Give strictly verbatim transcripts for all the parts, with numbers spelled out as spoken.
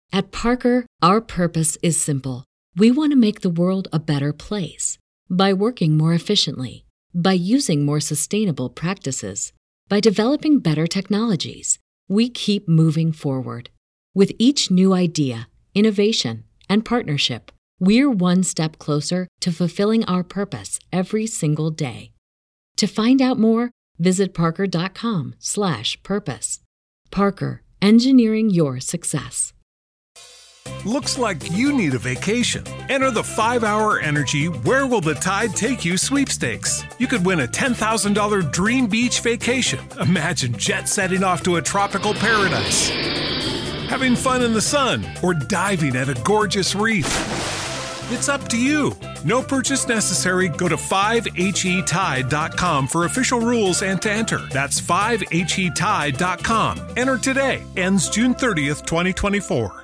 At Parker, our purpose is simple. We want to make the world a better place by working more efficiently, by using more sustainable practices, by developing better technologies. We keep moving forward. With each new idea, innovation, and partnership, we're one step closer to fulfilling our purpose every single day. To find out more, visit parker.com slash purpose. Parker, engineering your success. Looks like you need a vacation. Enter the five hour Energy Where Will the Tide Take You sweepstakes. You could win a ten thousand dollars dream beach vacation. Imagine jet setting off to a tropical paradise, having fun in the sun, or diving at a gorgeous reef. It's up to you. No purchase necessary. Go to five H E tide dot com for official rules and to enter. That's five H E tide dot com. Enter today. Ends June thirtieth, twenty twenty-four.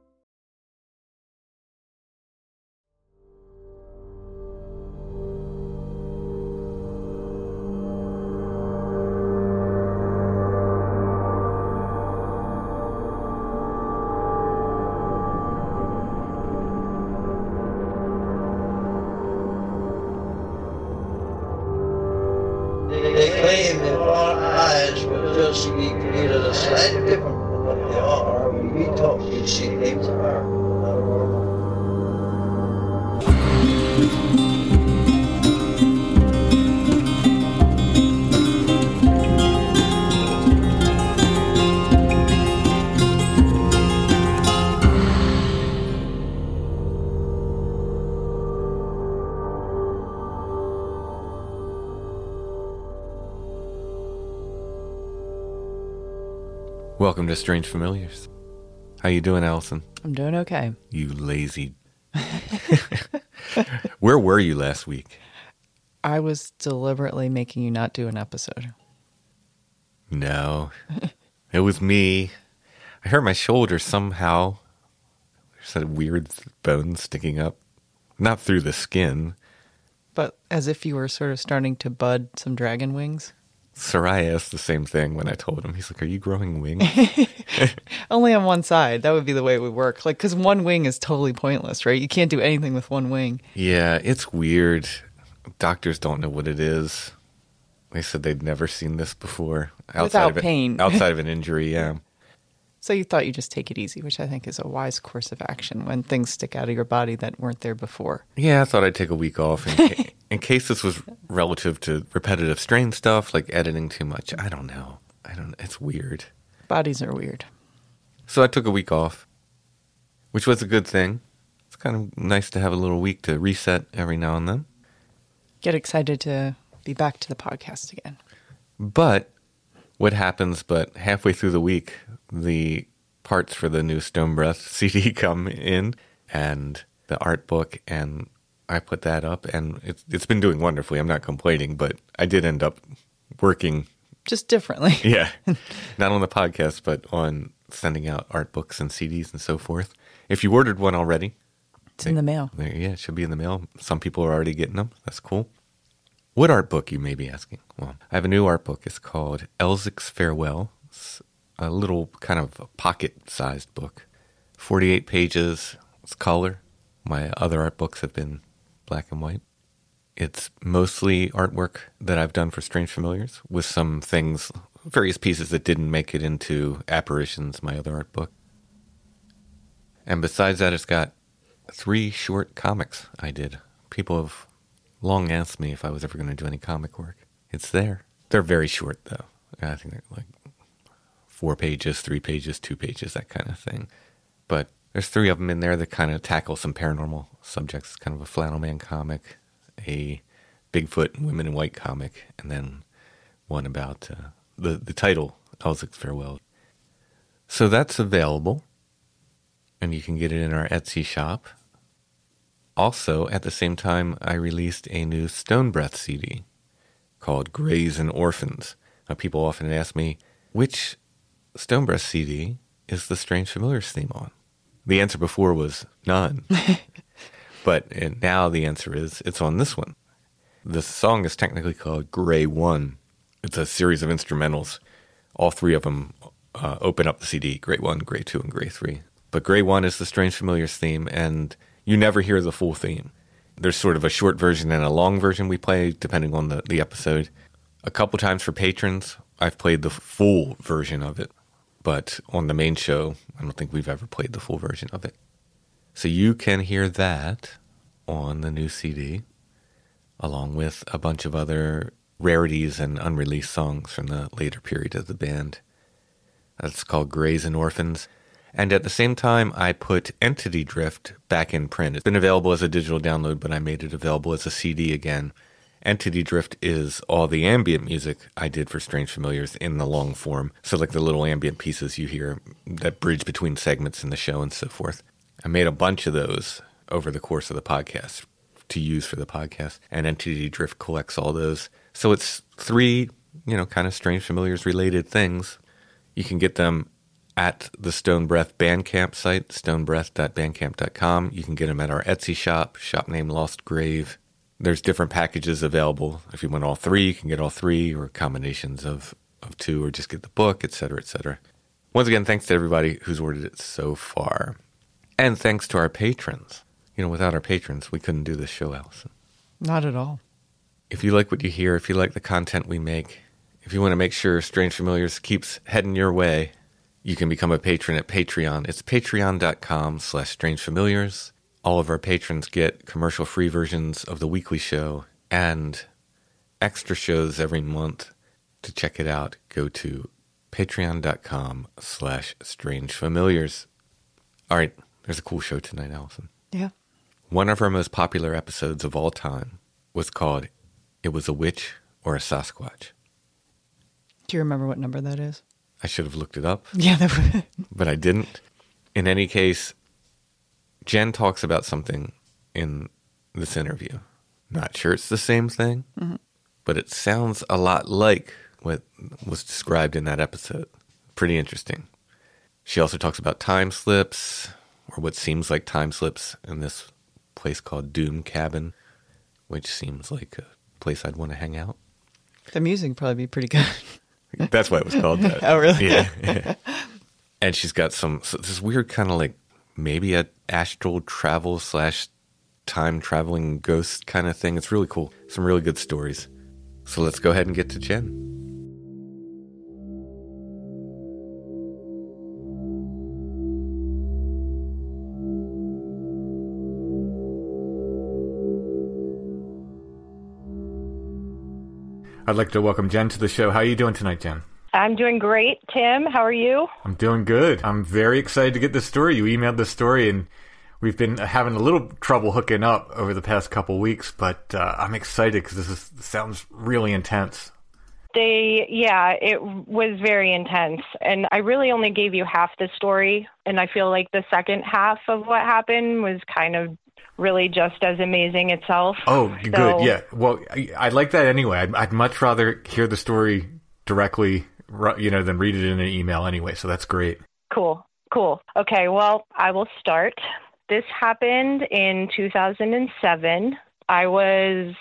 They claim that our eyes will just be created a slightly different from what they are. When we talk, we see things are not normal. Welcome to Strange Familiars. How you doing, Allison? I'm doing okay. You lazy... Where were you last week? I was deliberately making you not do an episode. No. It was me. I hurt my shoulder somehow. There's a weird bone sticking up. Not through the skin. But as if you were sort of starting to bud some dragon wings. Soraya asked the same thing when I told him. He's like, are you growing wings? Only on one side. That would be the way it would work. Like, because one wing is totally pointless, right? You can't do anything with one wing. Yeah, it's weird. Doctors don't know what it is. They said they'd never seen this before. Outside Without of it, pain. Outside of an injury, yeah. So you thought you'd just take it easy, which I think is a wise course of action when things stick out of your body that weren't there before. Yeah, I thought I'd take a week off in, ca- in case this was relative to repetitive strain stuff, like editing too much. I don't know. I don't. It's weird. Bodies are weird. So I took a week off, which was a good thing. It's kind of nice to have a little week to reset every now and then. Get excited to be back to the podcast again. But what happens, but halfway through the week, the parts for the new Stone Breath C D come in, and the art book, and I put that up, and it's it's been doing wonderfully. I'm not complaining, but I did end up working. Just differently. Yeah. Not on the podcast, but on sending out art books and C Ds and so forth. If you ordered one already. It's in the mail. There, yeah, it should be in the mail. Some people are already getting them. That's cool. What art book, you may be asking? Well, I have a new art book. It's called Elzic's Farewell. It's a little kind of pocket-sized book. forty-eight pages. It's color. My other art books have been black and white. It's mostly artwork that I've done for Strange Familiars, with some things, various pieces that didn't make it into Apparitions, my other art book. And besides that, it's got three short comics I did. People have long asked me if I was ever going to do any comic work. It's there. They're very short, though. I think they're like four pages, three pages, two pages, that kind of thing. But there's three of them in there that kind of tackle some paranormal subjects. It's kind of a Flannel Man comic, a Bigfoot and Women in White comic, and then one about uh, the, the title, Elzic's Farewell. So that's available, and you can get it in our Etsy shop. Also, at the same time, I released a new Stone Breath C D called Greys and Orphans. Now, people often ask me, which Stone Breath C D is the Strange Familiars theme on? The answer before was none. But now the answer is it's on this one. The song is technically called Grey One. It's a series of instrumentals. All three of them uh, open up the C D, Grey One, Grey Two, and Grey Three. But Grey One is the Strange Familiars theme, and you never hear the full theme. There's sort of a short version and a long version we play, depending on the, the episode. A couple times for patrons, I've played the full version of it. But on the main show, I don't think we've ever played the full version of it. So you can hear that on the new C D, along with a bunch of other rarities and unreleased songs from the later period of the band. That's called Greys and Orphans. And at the same time, I put Entity Drift back in print. It's been available as a digital download, but I made it available as a C D again. Entity Drift is all the ambient music I did for Strange Familiars in the long form. So like the little ambient pieces you hear that bridge between segments in the show and so forth. I made a bunch of those over the course of the podcast to use for the podcast. And Entity Drift collects all those. So it's three, you know, kind of Strange Familiars related things. You can get them at the Stone Breath Bandcamp site, stonebreath dot bandcamp dot com. You can get them at our Etsy shop, shop name Lost Grave. There's different packages available. If you want all three, you can get all three, or combinations of, of two, or just get the book, et cetera, et cetera. Once again, thanks to everybody who's ordered it so far. And thanks to our patrons. You know, without our patrons, we couldn't do this show, Allison. Not at all. If you like what you hear, if you like the content we make, if you want to make sure Strange Familiars keeps heading your way, you can become a patron at Patreon. It's patreon.com slash Strange Familiars. All of our patrons get commercial-free versions of the weekly show and extra shows every month. To check it out, go to patreon.com slash Strange Familiars. All right, there's a cool show tonight, Allison. Yeah. One of our most popular episodes of all time was called It Was a Witch or a Sasquatch. Do you remember what number that is? I should have looked it up. Yeah, that would... but I didn't. In any case, Jen talks about something in this interview. Not sure it's the same thing, mm-hmm. but it sounds a lot like what was described in that episode. Pretty interesting. She also talks about time slips, or what seems like time slips in this place called Doom Cabin, which seems like a place I'd want to hang out. The music would probably be pretty good. That's why it was called that. Oh, really? Yeah. yeah. And she's got some, so this weird kind of like, maybe a astral travel slash time traveling ghost kind of thing. It's really cool. Some really good stories. So let's go ahead and get to Jen. I'd like to welcome Jen to the show. How are you doing tonight, Jen? I'm doing great. Tim, how are you? I'm doing good. I'm very excited to get this story. You emailed this story, and we've been having a little trouble hooking up over the past couple weeks, but uh, I'm excited because this is, sounds really intense. They, yeah, it was very intense. And I really only gave you half the story, and I feel like the second half of what happened was kind of really just as amazing itself. Oh, so, good. Yeah. Well, I, I like that anyway. I'd, I'd much rather hear the story directly, you know, than read it in an email anyway. So that's great. Cool. Cool. Okay. Well, I will start. This happened in two thousand seven. I was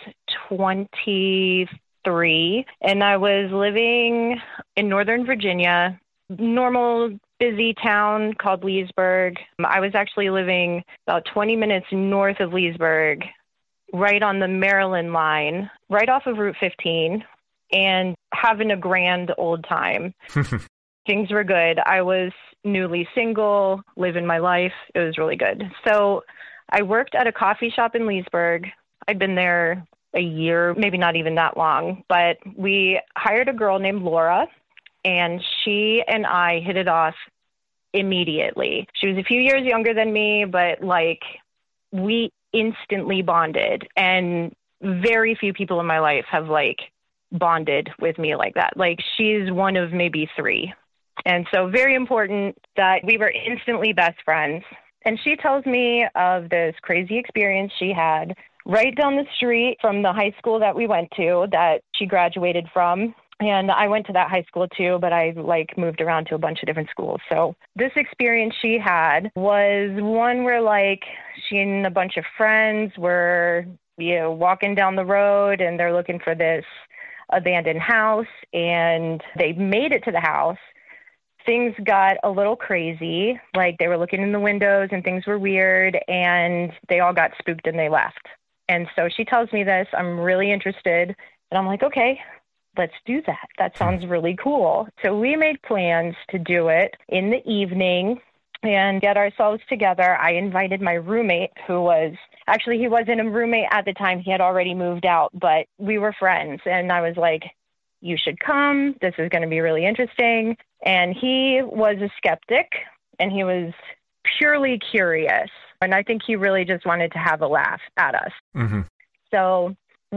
twenty-three and I was living in Northern Virginia, normal busy town called Leesburg. I was actually living about twenty minutes north of Leesburg, right on the Maryland line, right off of Route fifteen, and having a grand old time. Things were good. I was newly single, living my life. It was really good. So I worked at a coffee shop in Leesburg. I'd been there a year, maybe not even that long, but we hired a girl named Laura, and she and I hit it off immediately. She was a few years younger than me, but like we instantly bonded, and very few people in my life have like bonded with me like that. Like she's one of maybe three. And so very important that we were instantly best friends. And she tells me of this crazy experience she had right down the street from the high school that we went to, that she graduated from. And I went to that high school too, but I like moved around to a bunch of different schools. So this experience she had was one where like she and a bunch of friends were, you know, walking down the road, and they're looking for this abandoned house, and they made it to the house. things got a little crazy. Like they were looking in the windows and things were weird and they all got spooked and they left. And so she tells me this. I'm really interested. And I'm like, okay, let's do that. That sounds really cool. So we made plans to do it in the evening and get ourselves together. I invited my roommate, who was actually, he wasn't a roommate at the time. He had already moved out, but we were friends. And I was like, you should come. This is going to be really interesting. And he was a skeptic and he was purely curious. And I think he really just wanted to have a laugh at us. Mm-hmm. So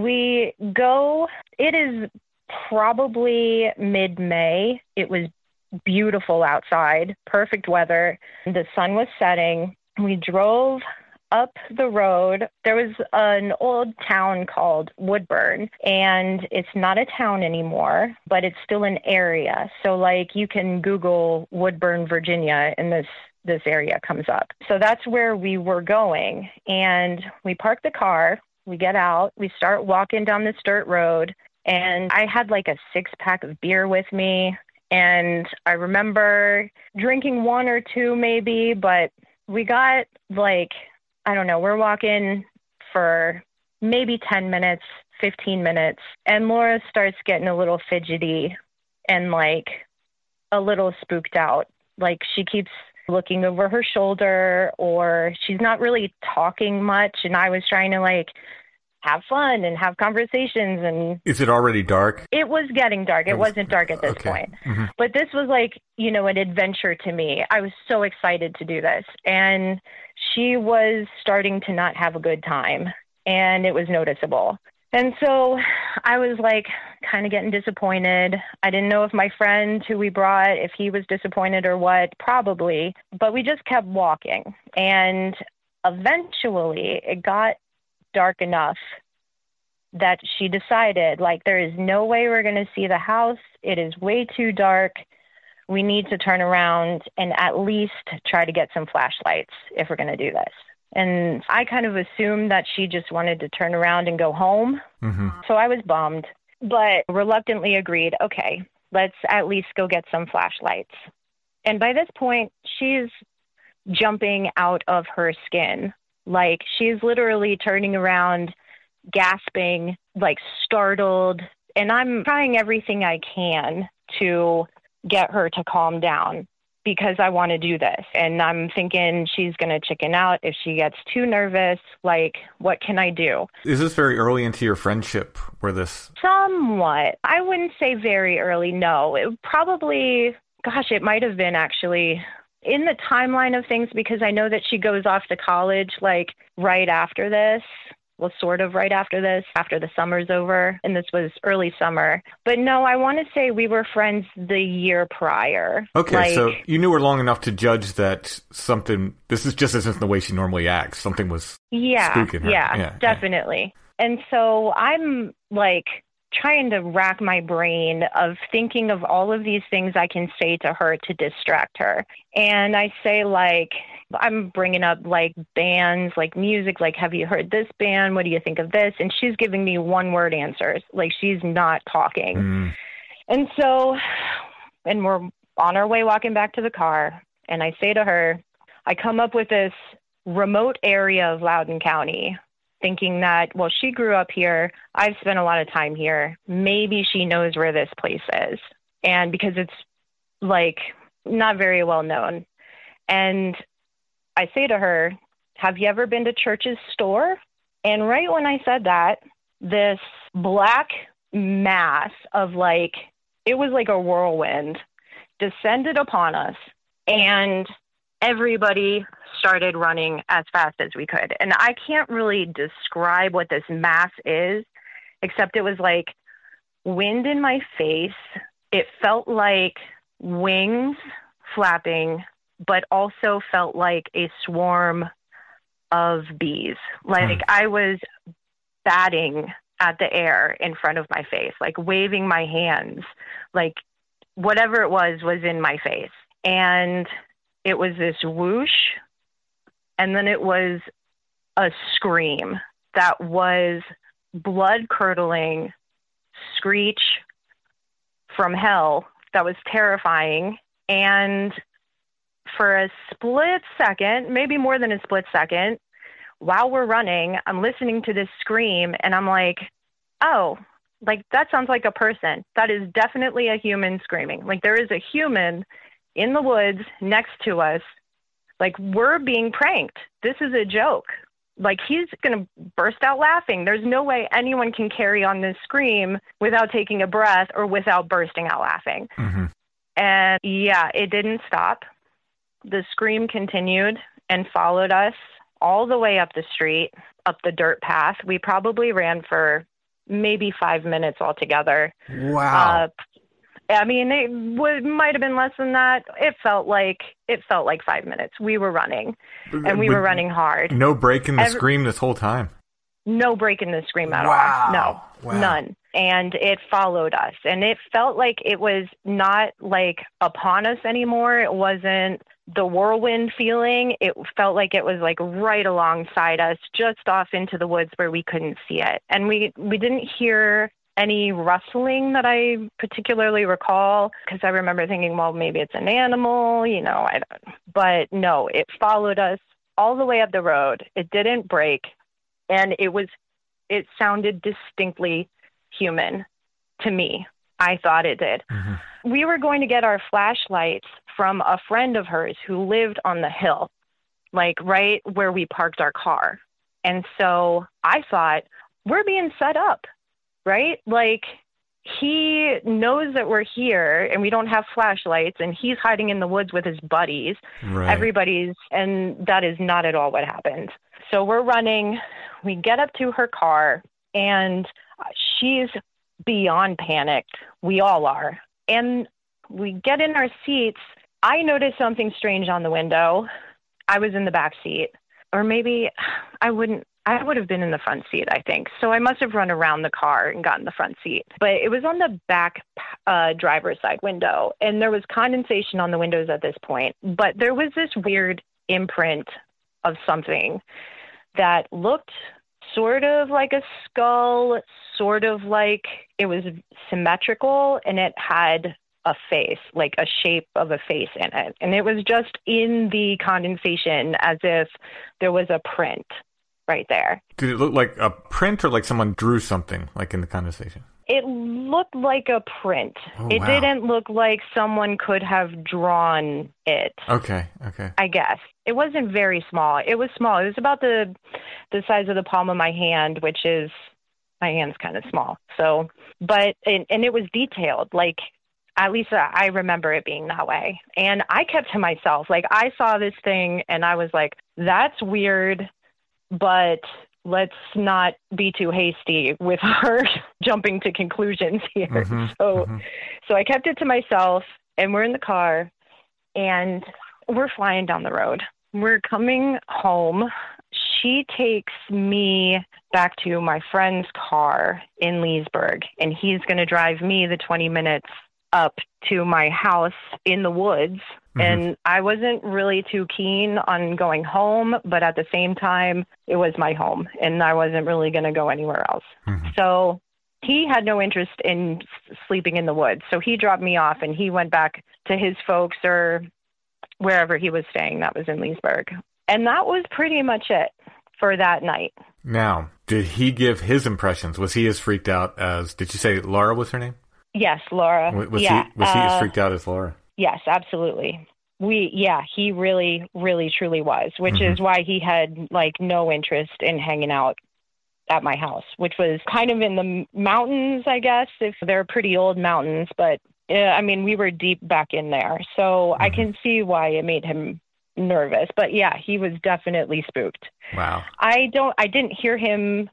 we go, it is probably mid-May. It was beautiful outside, perfect weather. The sun was setting. We drove up the road. There was an old town called Woodburn, and it's not a town anymore, but it's still an area. So like you can Google Woodburn, Virginia, and this this area comes up. So that's where we were going. And we park the car, we get out, we start walking down this dirt road, and I had like a six pack of beer with me. And I remember drinking one or two maybe, but we got like, I don't know, we're walking for maybe ten minutes, fifteen minutes, and Laura starts getting a little fidgety and like a little spooked out. Like she keeps looking over her shoulder or she's not really talking much. And I was trying to like have fun and have conversations. And is it already dark? It was getting dark. It, it was, wasn't dark at this okay. point. Mm-hmm. But this was like, you know, an adventure to me. I was so excited to do this. And she was starting to not have a good time. And it was noticeable. And so I was like kind of getting disappointed. I didn't know if my friend who we brought, if he was disappointed or what, probably. But we just kept walking. And eventually it got dark enough that she decided, like, there is no way we're going to see the house. It is way too dark. We need to turn around and at least try to get some flashlights if we're going to do this. And I kind of assumed that she just wanted to turn around and go home. Mm-hmm. So I was bummed, but reluctantly agreed, okay, let's at least go get some flashlights. And by this point, she's jumping out of her skin. Like, she's literally turning around, gasping, like startled. And I'm trying everything I can to get her to calm down because I want to do this. And I'm thinking she's going to chicken out if she gets too nervous. Like, what can I do? Is this very early into your friendship where this? Somewhat. I wouldn't say very early, no. It probably, gosh, it might have been actually in the timeline of things because I know that she goes off to college like right after this. Well, sort of right after this, after the summer's over, and this was early summer. But no, I want to say we were friends the year prior. Okay, like, so you knew her long enough to judge that something, this is just isn't the way she normally acts. Something was yeah, spooking her. Yeah, yeah, definitely. Yeah. And so I'm like trying to rack my brain of thinking of all of these things I can say to her to distract her. And I say, like, I'm bringing up like bands, like music, like, have you heard this band? What do you think of this? And she's giving me one word answers. Like, she's not talking. Mm. And so, and we're on our way walking back to the car. And I say to her, I come up with this remote area of Loudoun County, thinking that, well, she grew up here. I've spent a lot of time here. Maybe she knows where this place is. And because it's like not very well known. And I say to her, have you ever been to Church's store? And right when I said that, this black mass of like, it was like a whirlwind descended upon us. And everybody started running as fast as we could. And I can't really describe what this mass is, except it was like wind in my face. It felt like wings flapping, but also felt like a swarm of bees. Like hmm. I was batting at the air in front of my face, like waving my hands, like whatever it was, was in my face. And it was this whoosh, and then it was a scream that was blood-curdling screech from hell that was terrifying. And for a split second, maybe more than a split second, while we're running, I'm listening to this scream and I'm like, oh, like that sounds like a person. That is definitely a human screaming. Like there is a human in the woods next to us. Like we're being pranked. This is a joke. Like he's going to burst out laughing. There's no way anyone can carry on this scream without taking a breath or without bursting out laughing. Mm-hmm. And yeah, it didn't stop. The scream continued and followed us all the way up the street, up the dirt path. We probably ran for maybe five minutes altogether. Wow. Uh, I mean, it would, might have been less than that. It felt like it felt like five minutes. We were running, and we With were running hard. No break in the Every, scream this whole time. No break in the scream at Wow. all. No, Wow. none. And it followed us, and it felt like it was not like upon us anymore. It wasn't the whirlwind feeling. It felt like it was like right alongside us, just off into the woods where we couldn't see it. And we, we didn't hear any rustling that I particularly recall, because I remember thinking, well, maybe it's an animal, you know, I don't, but no, it followed us all the way up the road. It didn't break. And it was, it sounded distinctly human to me. I thought it did. Mm-hmm. We were going to get our flashlights from a friend of hers who lived on the hill, like right where we parked our car. And so I thought, we're being set up, right? Like he knows that we're here and we don't have flashlights and he's hiding in the woods with his buddies, Right. everybody's, and that is not at all what happened. So we're running, we get up to her car and she's beyond panicked. We all are. And we get in our seats. I noticed something strange on the window. I was in the back seat, or maybe I wouldn't, I would have been in the front seat, I think. So I must have run around the car and gotten the front seat. But it was on the back uh, driver's side window, and there was condensation on the windows at this point. But there was this weird imprint of something that looked sort of like a skull, sort of like it was symmetrical, and it had a face, like a shape of a face in it. And it was just in the condensation as if there was a print right there. Did it look like a print or like someone drew something like in the condensation? It looked like a print. Oh, it wow. didn't look like someone could have drawn it. Okay, okay. I guess. It wasn't very small. It was small. It was about the the size of the palm of my hand, which is, my hand's kind of small. So, but, and, and it was detailed. Like, at least I remember it being that way. And I kept to myself. Like, I saw this thing and I was like, that's weird, but let's not be too hasty with our jumping to conclusions here. Mm-hmm, so, mm-hmm. so I kept it to myself, and we're in the car and we're flying down the road. We're coming home. She takes me back to my friend's car in Leesburg, and he's going to drive me the twenty minutes up to my house in the woods. Mm-hmm. And I wasn't really too keen on going home, but at the same time, it was my home and I wasn't really going to go anywhere else. Mm-hmm. So he had no interest in sleeping in the woods. So he dropped me off and he went back to his folks or wherever he was staying. That was in Leesburg. And that was pretty much it for that night. Now, did he give his impressions? Was he as freaked out as, did you say Laura was her name? Yes, Laura. Was yeah. he was he uh, as freaked out as Laura? Yes, absolutely. We, yeah, he really, really, truly was, which mm-hmm. is why he had like no interest in hanging out at my house, which was kind of in the mountains, I guess, if they're pretty old mountains. But uh, I mean, we were deep back in there, so mm-hmm. I can see why it made him nervous. But yeah, he was definitely spooked. Wow. I don't, I didn't hear him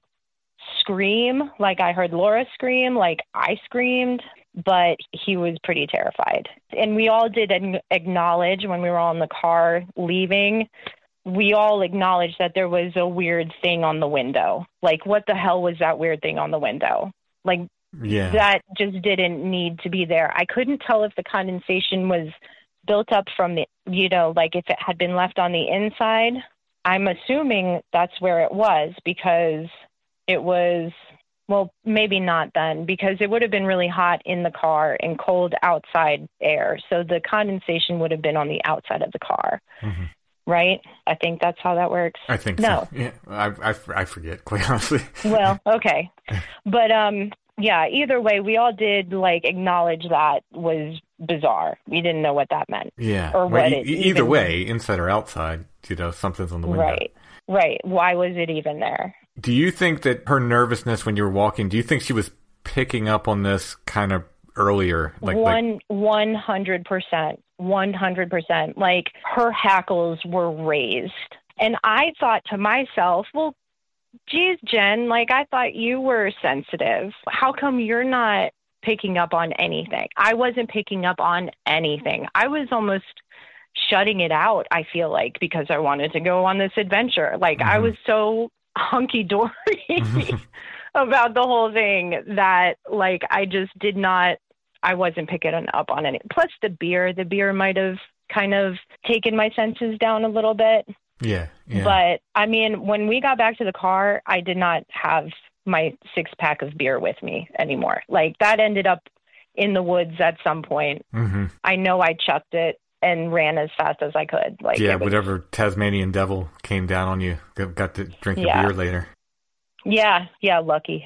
scream like I heard Laura scream, like I screamed, but he was pretty terrified. And we all did acknowledge when we were all in the car leaving, we all acknowledged that there was a weird thing on the window. Like, what the hell was that weird thing on the window? Like, yeah. That just didn't need to be there. I couldn't tell if the condensation was built up from the, you know, like if it had been left on the inside. I'm assuming that's where it was because it was Well, maybe not then, because it would have been really hot in the car and cold outside air. So the condensation would have been on the outside of the car, mm-hmm. right? I think that's how that works. I think no. so. Yeah, I, I, I forget, quite honestly. Well, okay. But um, yeah, either way, we all did like acknowledge that was bizarre. We didn't know what that meant. Yeah. Or right. what e- it either even, way, inside or outside, you know, something's on the window. Right. Right. Why was it even there? Do you think that her nervousness when you were walking, do you think she was picking up on this kind of earlier? Like One, like... one hundred percent. One hundred percent. Like her hackles were raised. And I thought to myself, well, geez, Jen, like I thought you were sensitive. How come you're not picking up on anything? I wasn't picking up on anything. I was almost shutting it out, I feel like, because I wanted to go on this adventure. Like mm-hmm. I was so hunky-dory about the whole thing that like I just did not, I wasn't picking up on any. Plus the beer, the beer might have kind of taken my senses down a little bit. Yeah, yeah. But I mean, when we got back to the car, I did not have my six pack of beer with me anymore. Like that ended up in the woods at some point. Mm-hmm. I know I chucked it and ran as fast as I could. Like yeah, was, whatever Tasmanian devil came down on you, got to drink yeah. the beer later. Yeah, yeah, lucky.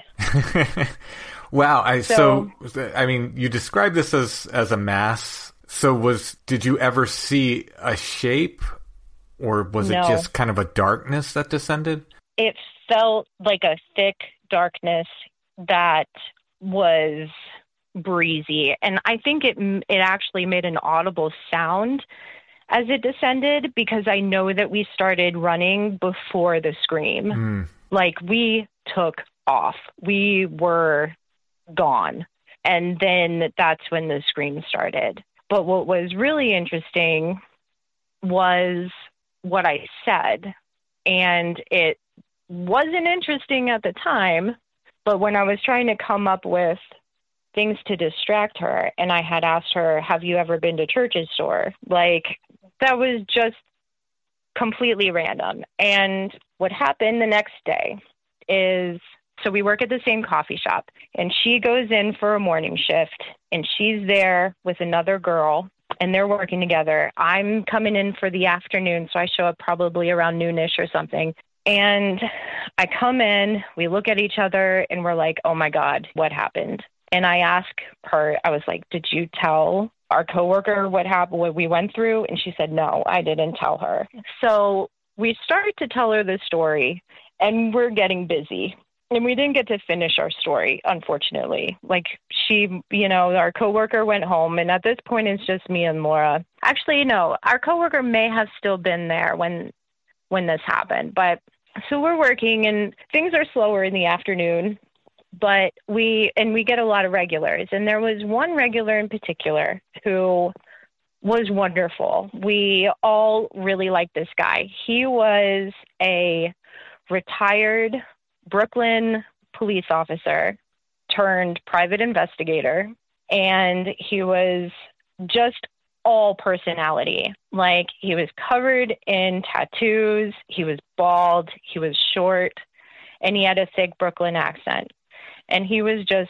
Wow, I so, so I mean, you described this as as a mass. So was did you ever see a shape, or was no. it just kind of a darkness that descended? It felt like a thick darkness that was breezy, and I think it it actually made an audible sound as it descended, because I know that we started running before the scream. Mm. Like we took off, we were gone, and then that's when the scream started. But what was really interesting was what I said, and it wasn't interesting at the time, but when I was trying to come up with things to distract her, and I had asked her, have you ever been to Church's store? Like, that was just completely random. And what happened the next day is, so we work at the same coffee shop, and she goes in for a morning shift, and she's there with another girl, and they're working together. I'm coming in for the afternoon, so I show up probably around noonish or something. And I come in, we look at each other, and we're like, oh my God, what happened? And I asked her, I was like, did you tell our coworker what happened, what we went through? And she said, no, I didn't tell her. So we started to tell her the story, and we're getting busy. And we didn't get to finish our story, unfortunately. Like she, you know, our coworker went home, and at this point it's just me and Laura. Actually, no, our coworker may have still been there when when this happened. But so we're working, and things are slower in the afternoon. But we, and we get a lot of regulars. And there was one regular in particular who was wonderful. We all really liked this guy. He was a retired Brooklyn police officer turned private investigator. And he was just all personality. Like, he was covered in tattoos. He was bald. He was short. And he had a thick Brooklyn accent. And he was just,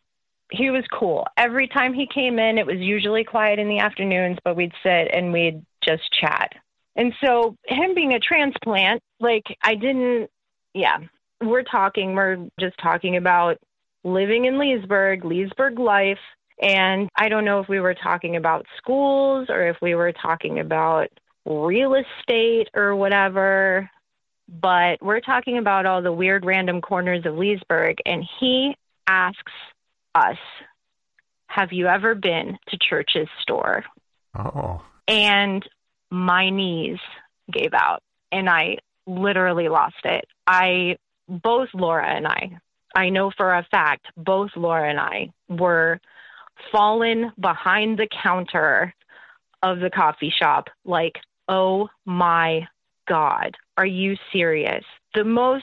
he was cool. Every time he came in, it was usually quiet in the afternoons, but we'd sit and we'd just chat. And so him being a transplant, like I didn't, yeah, we're talking, we're just talking about living in Leesburg, Leesburg life. And I don't know if we were talking about schools or if we were talking about real estate or whatever. But we're talking about all the weird random corners of Leesburg, and he asks us, have you ever been to Church's store? Oh. And my knees gave out, and I literally lost it. I, both Laura and I, I know for a fact, both Laura and I were fallen behind the counter of the coffee shop like, oh my God, are you serious? The most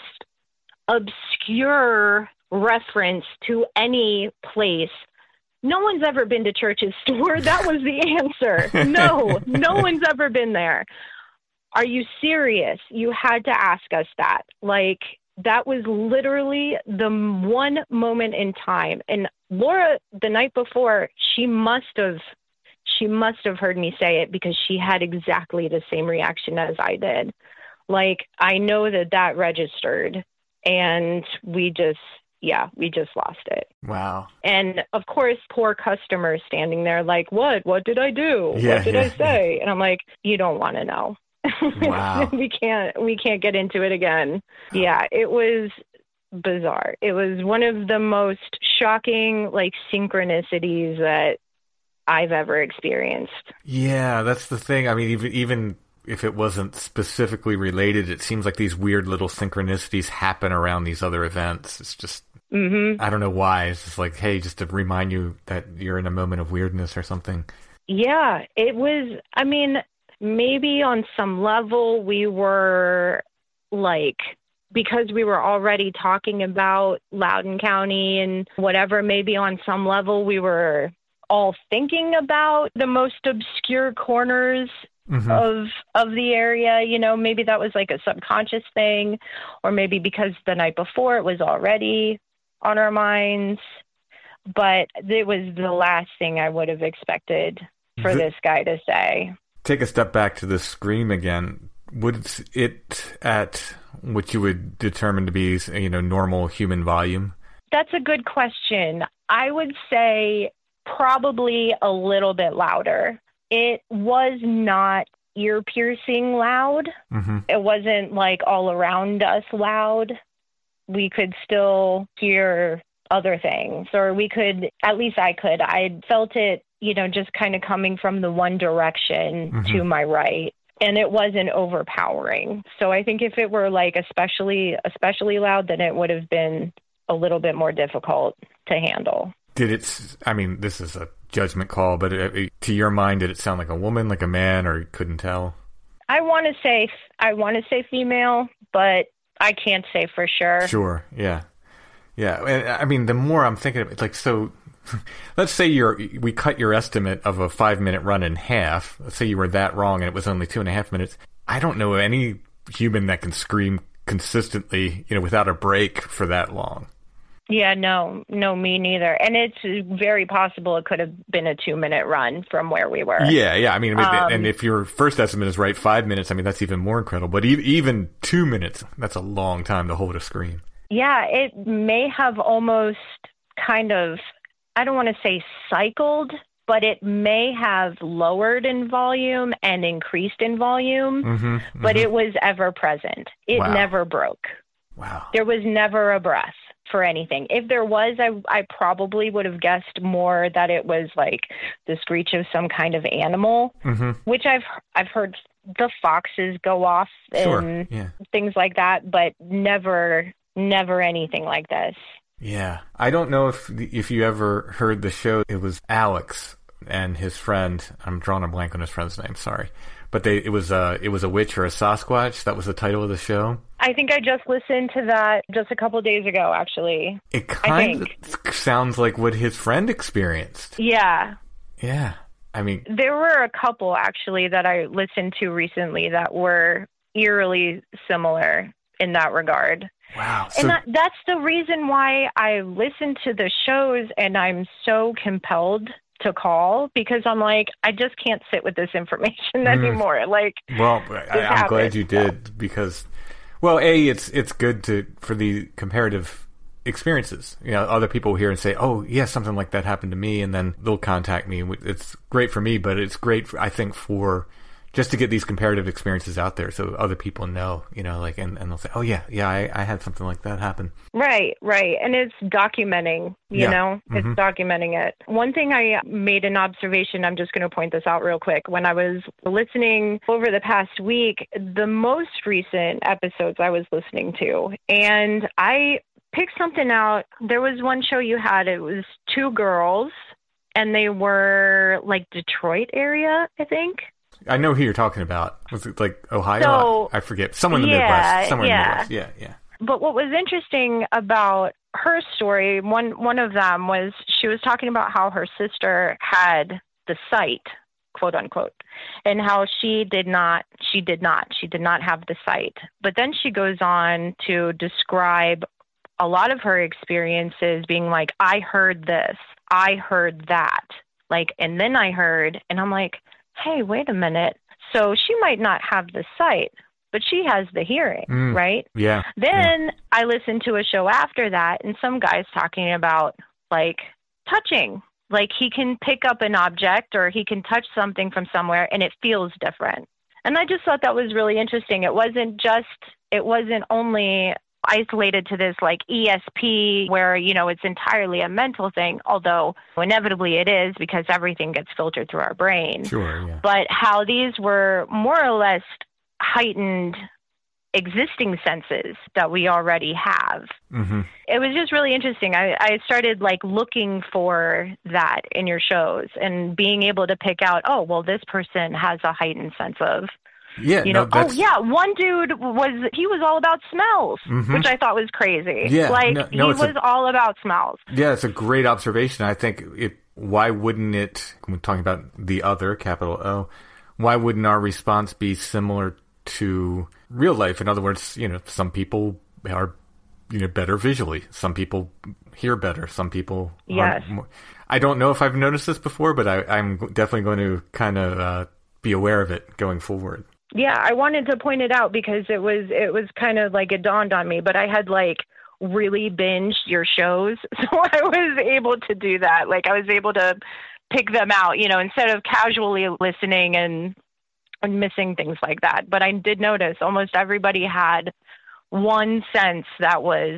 obscure reference to any place. No one's ever been to Church's store. That was the answer. No, no one's ever been there. Are you serious? You had to ask us that. Like, that was literally the m- one moment in time. And Laura, the night before, she must have, she must have heard me say it because she had exactly the same reaction as I did. Like, I know that that registered, and we just, yeah, we just lost it. Wow. And of course, poor customers standing there like, what? What did I do? Yeah, what did yeah, I say? And I'm like, you don't want to know. Wow. we can't, we can't get into it again. Yeah, it was bizarre. It was one of the most shocking, like, synchronicities that I've ever experienced. Yeah, that's the thing. I mean, even even if it wasn't specifically related, it seems like these weird little synchronicities happen around these other events. It's just, Mm-hmm. I don't know why. It's just like, hey, just to remind you that you're in a moment of weirdness or something. Yeah, it was, I mean, maybe on some level we were like, because we were already talking about Loudoun County and whatever, maybe on some level we were all thinking about the most obscure corners mm-hmm. of of the area. You know, maybe that was like a subconscious thing, or maybe because the night before it was already on our minds. But it was the last thing I would have expected for the, this guy to say. Take a step back to the scream again. Would it at what you would determine to be, you know, normal human volume? That's a good question. I would say probably a little bit louder. It was not ear-piercing loud. Mm-hmm. It wasn't like all around us loud. We could still hear other things, or we could, at least I could. I felt it, you know, just kind of coming from the one direction mm-hmm. to my right. And it wasn't overpowering. So I think if it were like especially, especially loud, then it would have been a little bit more difficult to handle. Did it, I mean, this is a judgment call, but it, to your mind, did it sound like a woman, like a man, or you couldn't tell? I want to say, I want to say female, but I can't say for sure. Sure. Yeah. Yeah. And I mean, the more I'm thinking of it, like, so let's say you're, we cut your estimate of a five minute run in half. Let's say you were that wrong and it was only two and a half minutes. I don't know any human that can scream consistently, you know, without a break for that long. Yeah, no, no, me neither. And it's very possible it could have been a two minute run from where we were. Yeah, yeah. I mean, um, and if your first estimate is right, five minutes, I mean, that's even more incredible. But e- even two minutes, that's a long time to hold a scream. Yeah, it may have almost kind of, I don't want to say cycled, but it may have lowered in volume and increased in volume, mm-hmm, but mm-hmm. it was ever present. It wow. never broke. Wow. There was never a breath for anything. If there was, I I probably would have guessed more that it was like the screech of some kind of animal, mm-hmm. which I've I've heard the foxes go off sure. and yeah. things like that, but never, never anything like this. Yeah. I don't know if if you ever heard the show. It was Alex and his friend. I'm drawing a blank on his friend's name. Sorry. But they, it was a, it was a witch or a Sasquatch. That was the title of the show. I think I just listened to that just a couple of days ago, actually. It kind of sounds like what his friend experienced. Yeah. Yeah. I mean, there were a couple actually that I listened to recently that were eerily similar in that regard. Wow. So, and that, that's the reason why I listen to the shows and I'm so compelled to call, because I'm like, I just can't sit with this information anymore. Mm, like, well, I, I'm happened, glad you did so. Because, well, A, it's it's good to for the comparative experiences. You know, other people hear and say, oh, yeah, something like that happened to me, and then they'll contact me. It's great for me, but it's great, for, I think, for just to get these comparative experiences out there so other people know, you know, like, and, and they'll say, oh, yeah, yeah, I, I had something like that happen. Right, right. And it's documenting, you yeah. know, it's mm-hmm. documenting it. One thing I made an observation, I'm just going to point this out real quick. When I was listening over the past week, the most recent episodes I was listening to, and I picked something out. There was one show you had, it was two girls, and they were like Detroit area, I think. I know who you're talking about. Was it like Ohio? So, I forget. Somewhere in the yeah, Midwest. Somewhere yeah. in the Midwest. Yeah, yeah. But what was interesting about her story, one one of them was she was talking about how her sister had the sight quote unquote, and how she did not, she did not, she did not have the sight. But then she goes on to describe a lot of her experiences being like, I heard this, I heard that, like, and then I heard, and I'm like, hey, wait a minute. So she might not have the sight, but she has the hearing, Mm, right? Yeah. Then yeah. I listened to a show after that, and some guy's talking about, like, touching. Like, he can pick up an object or he can touch something from somewhere, and it feels different. And I just thought that was really interesting. It wasn't just, it wasn't only isolated to this, like, E S P where, you know, it's entirely a mental thing, although inevitably it is because everything gets filtered through our brain. Sure, yeah. But how these were more or less heightened existing senses that we already have. Mm-hmm. It was just really interesting. I, I started like looking for that in your shows and being able to pick out, oh, well, this person has a heightened sense of, Yeah, you no, know, oh that's, yeah, one dude was, he was all about smells, Mhm. which I thought was crazy. Yeah, like no- no, he it's a- was all about smells. Yeah, it's a great observation. I think it. Why wouldn't it? When talking about the other, capital O, why wouldn't our response be similar to real life? In other words, you know, some people are, you know, better visually. Some people hear better. Some people. Yes. More, I don't know if I've noticed this before, but I, I'm definitely going to kind of uh, be aware of it going forward. Yeah, I wanted to point it out because it was it was kind of like it dawned on me, but I had like really binged your shows, so I was able to do that. Like I was able to pick them out, you know, instead of casually listening and and missing things like that. But I did notice almost everybody had one sense that was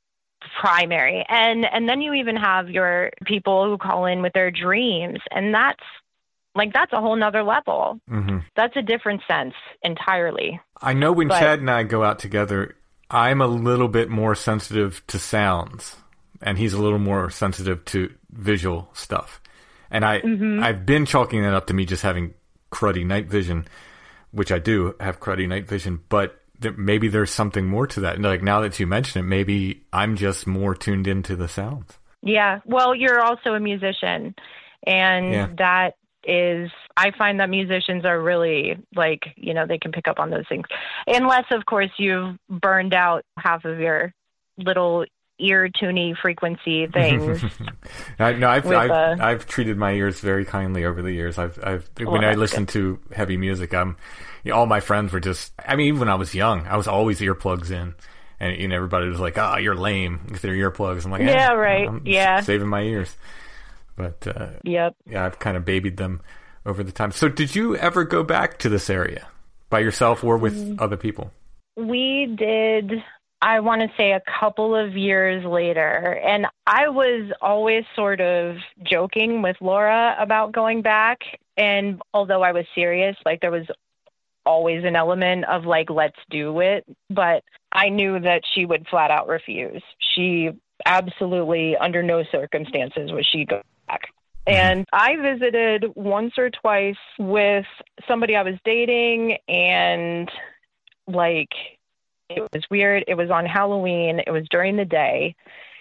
primary. And and then you even have your people who call in with their dreams, and that's like that's a whole nother level. Mm-hmm. That's a different sense entirely. I know when But- Chad and I go out together, I'm a little bit more sensitive to sounds, and he's a little more sensitive to visual stuff. And I, Mm-hmm. I've been chalking that up to me just having cruddy night vision, which I do have cruddy night vision, but there, maybe there's something more to that. And like now that you mention it, maybe I'm just more tuned into the sounds. Yeah. Well, you're also a musician, and Yeah. that is, I find that musicians are really like, you know, they can pick up on those things. Unless, of course, you've burned out half of your little ear tuny frequency things. I, no, I've With, I've, uh, I've treated my ears very kindly over the years. I've I've Well, when I that's listen to heavy music, I'm you know, all my friends were just. I mean, even when I was young, I was always earplugs in, and you know, everybody was like, "Ah, oh, you're lame with their earplugs." I'm like, Yeah, eh, right. I'm Yeah. saving my ears. But uh, Yep. yeah, I've kind of babied them over the time. So, did you ever go back to this area by yourself or with Mm. other people? We did, I want to say a couple of years later. And I was always sort of joking with Laura about going back. And although I was serious, like there was always an element of like, let's do it. But I knew that she would flat out refuse. She absolutely, under no circumstances, would she go back. And I visited once or twice with somebody I was dating, and like, it was weird. It was on Halloween. It was during the day.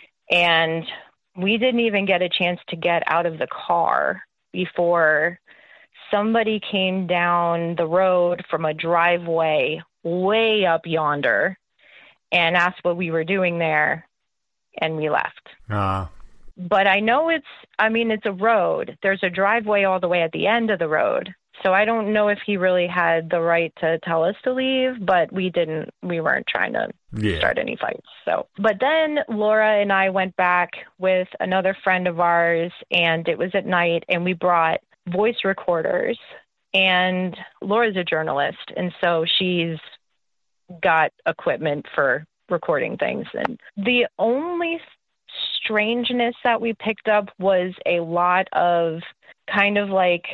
And we didn't even get a chance to get out of the car before somebody came down the road from a driveway way up yonder and asked what we were doing there. And we left. Ah, But I know it's, I mean, it's a road. There's a driveway all the way at the end of the road. So I don't know if he really had the right to tell us to leave, but we didn't, we weren't trying to yeah. start any fights. So, but then Laura and I went back with another friend of ours, and it was at night, and we brought voice recorders, and Laura's a journalist. And so she's got equipment for recording things. And the only strangeness that we picked up was a lot of kind of like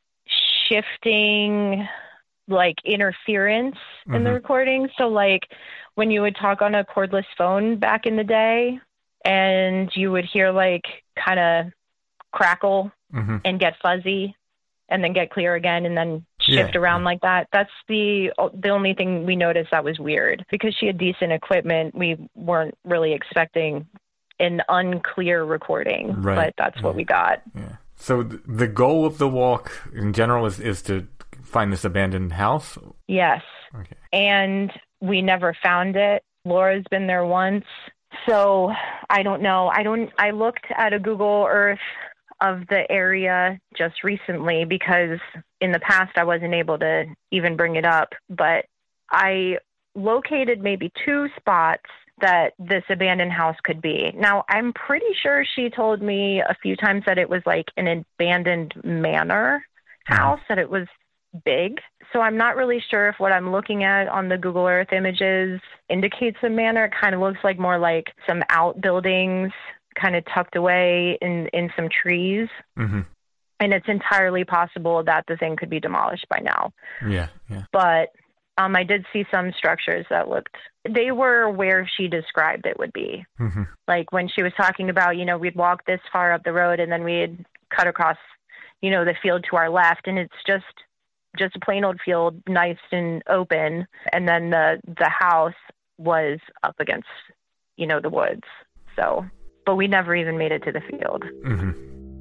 shifting, like interference in Mhm. the recording. So like when you would talk on a cordless phone back in the day, and you would hear like kind of crackle Mhm. and get fuzzy and then get clear again and then shift Yeah, around yeah. like that. That's the the only thing we noticed that was weird. Because she had decent equipment, we weren't really expecting an unclear recording, Right, but that's what yeah. we got. Yeah. So th- the goal of the walk in general is, is to find this abandoned house? Yes. Okay. And we never found it. Laura's been there once. So I don't know. I don't, I looked at a Google Earth of the area just recently because in the past I wasn't able to even bring it up, but I located maybe two spots that this abandoned house could be. Now, I'm pretty sure she told me a few times that it was like an abandoned manor house, that it was big. So I'm not really sure if what I'm looking at on the Google Earth images indicates a manor. It kind of looks like more like some outbuildings kind of tucked away in, in some trees. Mm-hmm. And it's entirely possible that the thing could be demolished by now. Yeah, yeah. But um, I did see some structures that looked, they were where she described it would be. Mm-hmm. Like when she was talking about, you know, we'd walk this far up the road and then we'd cut across, you know, the field to our left. And it's just, just a plain old field, nice and open. And then the, the house was up against, you know, the woods. So, but we never even made it to the field. Mm-hmm.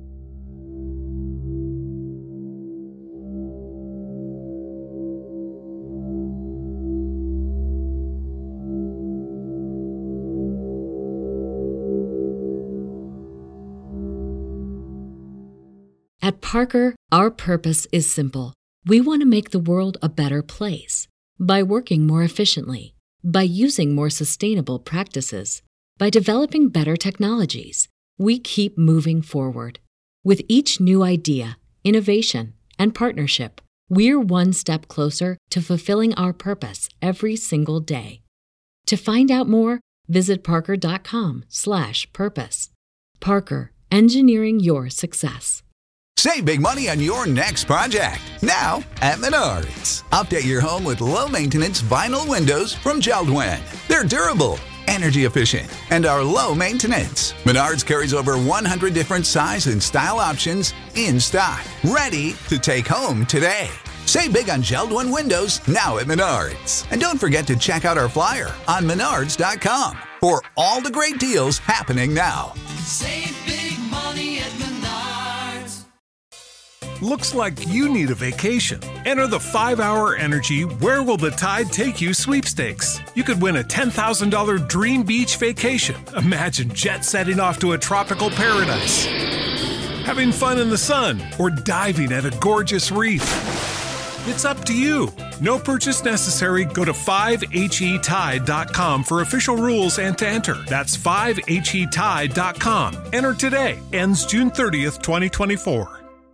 At Parker, our purpose is simple. We want to make the world a better place by working more efficiently, by using more sustainable practices, by developing better technologies. We keep moving forward. With each new idea, innovation, and partnership, we're one step closer to fulfilling our purpose every single day. To find out more, visit parker.com slash purpose. Parker, engineering your success. Save big money on your next project, now at Menards. Update your home with low-maintenance vinyl windows from Jeld-Wen. They're durable, energy efficient, and are low maintenance. Menards carries over one hundred different size and style options in stock, ready to take home today. Save big on Jeld-Wen windows now at Menards. And don't forget to check out our flyer on menards dot com for all the great deals happening now. Save big money at Menards. Looks like you need a vacation. Enter the five hour Energy Where Will the Tide Take You sweepstakes. You could win a ten thousand dollars dream beach vacation. Imagine jet setting off to a tropical paradise, having fun in the sun, or diving at a gorgeous reef. It's up to you. No purchase necessary. Go to five H E tide dot com for official rules and to enter. That's five H E tide dot com. Enter today. Ends June thirtieth, twenty twenty-four.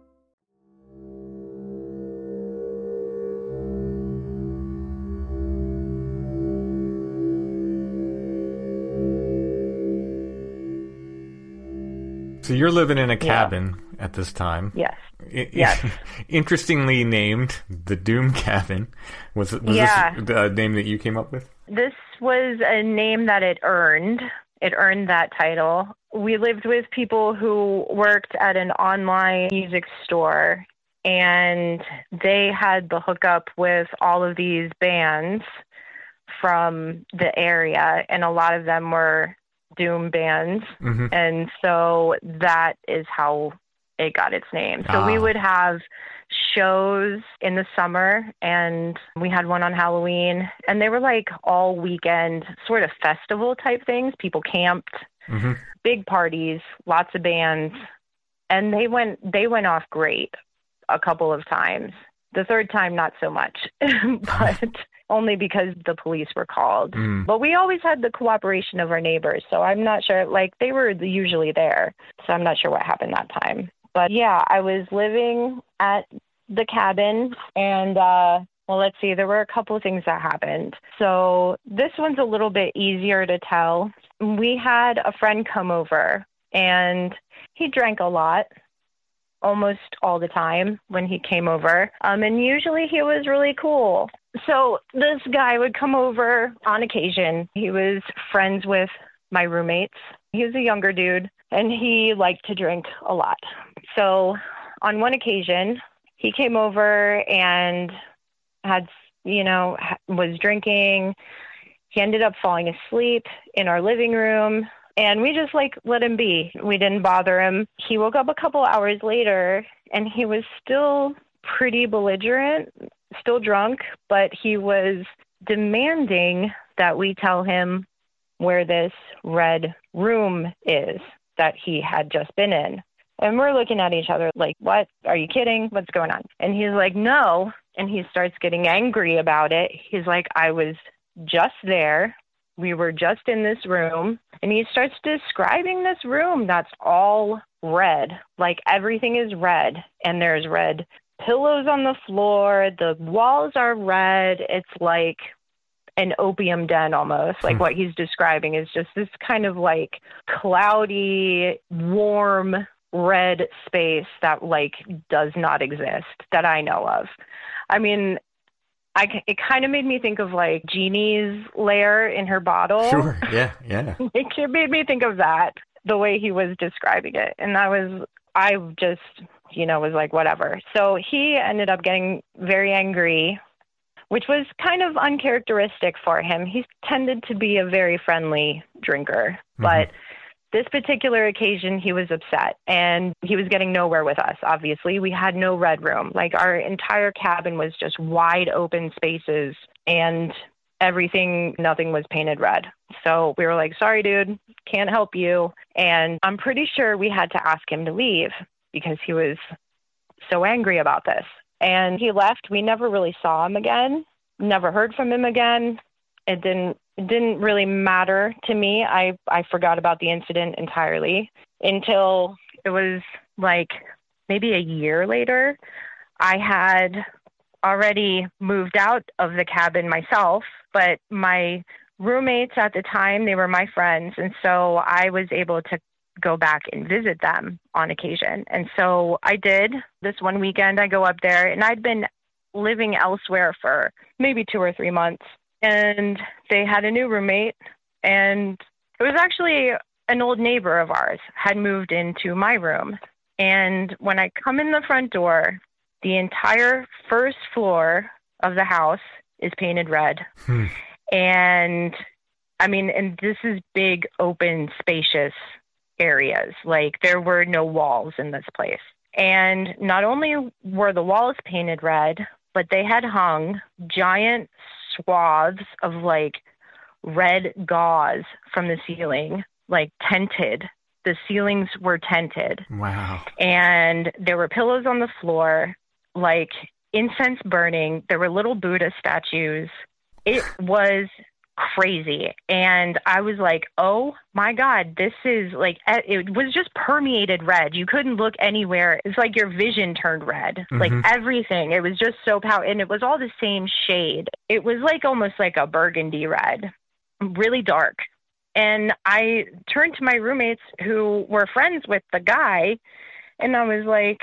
So you're living in a cabin yeah. at this time. Yes. I- yes. Interestingly named the Doom Cabin. Was, was yeah. this a name that you came up with? This was a name that it earned. It earned that title. We lived with people who worked at an online music store, and they had the hookup with all of these bands from the area, and a lot of them were doom bands. Mm-hmm. And so that is how it got its name. So ah. we would have shows in the summer, and we had one on Halloween, and they were like all weekend sort of festival type things. People camped, mm-hmm. big parties, lots of bands, and they went they went off great a couple of times. The third time, not so much, but only because the police were called. Mm. But we always had the cooperation of our neighbors, so I'm not sure, like, they were usually there, so I'm not sure what happened that time. But yeah, I was living at the cabin, and, uh, well, let's see, there were a couple of things that happened. So this one's a little bit easier to tell. We had a friend come over, and he drank a lot, almost all the time when he came over. Um, and usually he was really cool. So this guy would come over on occasion. He was friends with my roommates. He was a younger dude, and he liked to drink a lot. So on one occasion, he came over and had, you know, was drinking. He ended up falling asleep in our living room. And we just like let him be. We didn't bother him. He woke up a couple hours later and he was still pretty belligerent, still drunk, but he was demanding that we tell him where this red room is that he had just been in. And we're looking at each other like, what? Are you kidding? What's going on? And he's like, no. And he starts getting angry about it. He's like, I was just there. We were just in this room. And he starts describing this room that's all red. Like everything is red. And there's red pillows on the floor. The walls are red. It's like an opium den almost. Like what he's describing is just this kind of like cloudy, warm, red space that like does not exist that I know of. I mean, I, it kind of made me think of like Jeannie's lair in her bottle. Sure. Yeah. Yeah. It made me think of that, the way he was describing it. And I was, I just, you know, was like, whatever. So he ended up getting very angry, which was kind of uncharacteristic for him. He tended to be a very friendly drinker, mm-hmm. but this particular occasion, he was upset and he was getting nowhere with us. Obviously, we had no red room. Like our entire cabin was just wide open spaces and everything, nothing was painted red. So we were like, sorry, dude, can't help you. And I'm pretty sure we had to ask him to leave because he was so angry about this. And he left. We never really saw him again, never heard from him again. It didn't It didn't really matter to me. I, I forgot about the incident entirely until it was like maybe a year later. I had already moved out of the cabin myself, but my roommates at the time, they were my friends. And so I was able to go back and visit them on occasion. And so I did. This one weekend, I go up there and I'd been living elsewhere for maybe two or three months. And they had a new roommate, and it was actually an old neighbor of ours had moved into my room. And when I come in the front door, the entire first floor of the house is painted red. Hmm. And I mean, and this is big, open, spacious areas. Like there were no walls in this place. And not only were the walls painted red, but they had hung giant swaths of like red gauze from the ceiling, like tented. The ceilings were tented. Wow. And there were pillows on the floor, like incense burning. There were little Buddha statues. It was crazy. And I was like, oh my God, this is like, it was just permeated red. You couldn't look anywhere. It's like your vision turned red, mm-hmm. like everything. It was just so powerful. And it was all the same shade. It was like almost like a burgundy red, really dark. And I turned to my roommates who were friends with the guy. And I was like,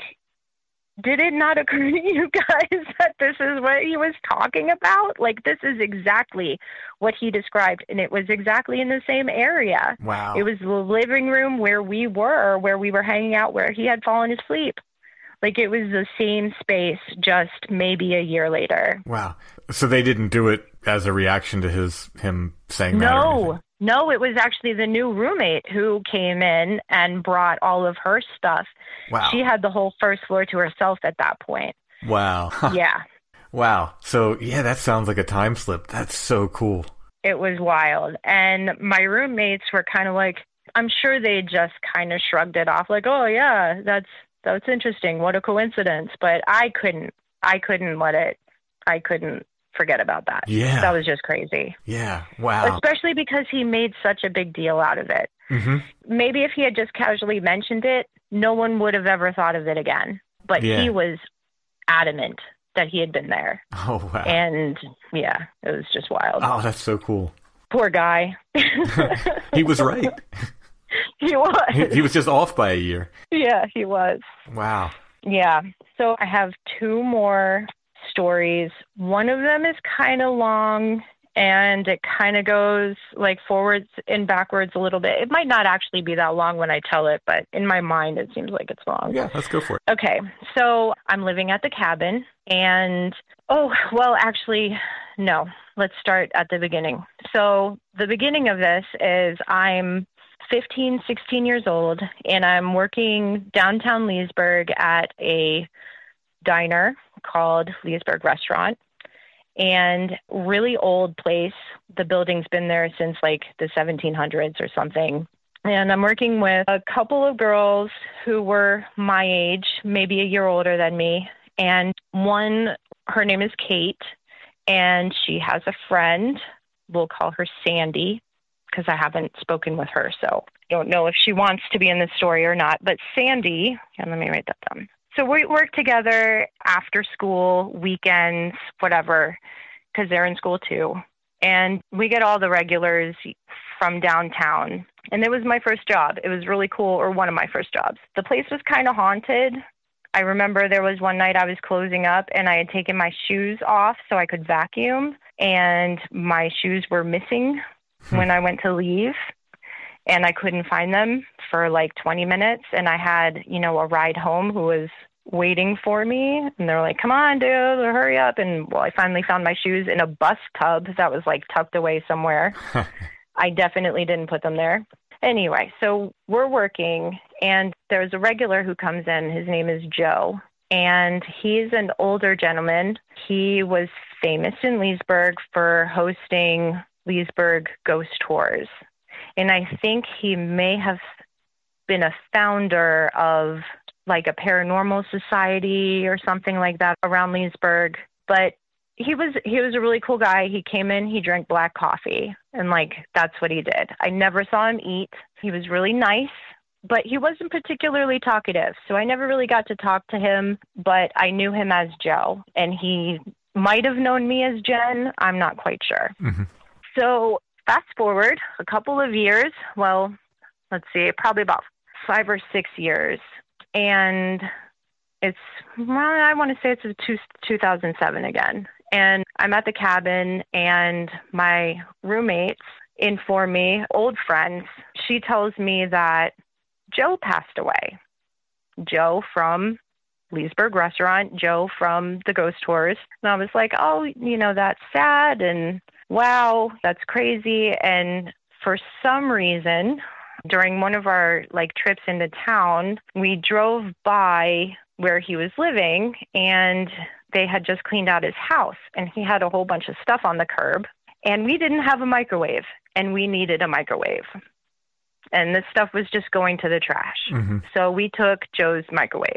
did it not occur to you guys that this is what he was talking about? Like, this is exactly what he described, and it was exactly in the same area. Wow. It was the living room where we were, where we were hanging out, where he had fallen asleep. Like, it was the same space, just maybe a year later. Wow. So they didn't do it as a reaction to his him saying that? No. No, it was actually the new roommate who came in and brought all of her stuff. Wow. She had the whole first floor to herself at that point. Wow. Yeah. Wow. So, yeah, that sounds like a time slip. That's so cool. It was wild. And my roommates were kind of like, I'm sure they just kind of shrugged it off like, oh, yeah, that's that's interesting. What a coincidence. But I couldn't, I couldn't let it, I couldn't forget about that. Yeah. That was just crazy. Yeah. Wow. Especially because he made such a big deal out of it. Mm-hmm. Maybe if he had just casually mentioned it, no one would have ever thought of it again. But yeah. he was adamant that he had been there. Oh, wow. And yeah, it was just wild. Oh, that's so cool. Poor guy. He was right. He was. He, he was just off by a year. Yeah, he was. Wow. Yeah. So I have two more stories. One of them is kind of long and it kind of goes like forwards and backwards a little bit. It might not actually be that long when I tell it, but in my mind, it seems like it's long. Yeah, let's go for it. Okay. So I'm living at the cabin and, oh, well, actually, no. Let's start at the beginning. So the beginning of this is I'm fifteen, sixteen years old, and I'm working downtown Leesburg at a diner called Leesburg Restaurant, and really old place. The building's been there since like the seventeen hundreds or something. And I'm working with a couple of girls who were my age, maybe a year older than me. And one, her name is Kate, and she has a friend. We'll call her Sandy, because I haven't spoken with her, so I don't know if she wants to be in this story or not. But Sandy, and let me write that down. So we work together after school, weekends, whatever, because they're in school too. And we get all the regulars from downtown. And it was my first job. It was really cool, or one of my first jobs. The place was kind of haunted. I remember there was one night I was closing up and I had taken my shoes off so I could vacuum, and my shoes were missing when I went to leave, and I couldn't find them for like twenty minutes. And I had, you know, a ride home who was waiting for me, and they're like, come on, dude, hurry up. And well, I finally found my shoes in a bus tub that was like tucked away somewhere. I definitely didn't put them there. Anyway, so we're working, and there's a regular who comes in. His name is Joe, and he's an older gentleman. He was famous in Leesburg for hosting Leesburg ghost tours. And I think he may have been a founder of like a paranormal society or something like that around Leesburg. But he was he was a really cool guy. He came in, he drank black coffee, and like that's what he did. I never saw him eat. He was really nice, but he wasn't particularly talkative. So I never really got to talk to him, but I knew him as Joe, and he might have known me as Jen. I'm not quite sure. Mm-hmm. So fast forward a couple of years, well, let's see, probably about five or six years. And it's, well, I want to say it's two, two thousand seven again. And I'm at the cabin, and my roommates inform me, old friends, she tells me that Joe passed away. Joe from Leesburg Restaurant, Joe from the ghost tours. And I was like, oh, you know, that's sad, and wow, that's crazy. And for some reason, during one of our like trips into town, we drove by where he was living, and they had just cleaned out his house, and he had a whole bunch of stuff on the curb, and we didn't have a microwave, and we needed a microwave. And this stuff was just going to the trash. Mm-hmm. So we took Joe's microwave,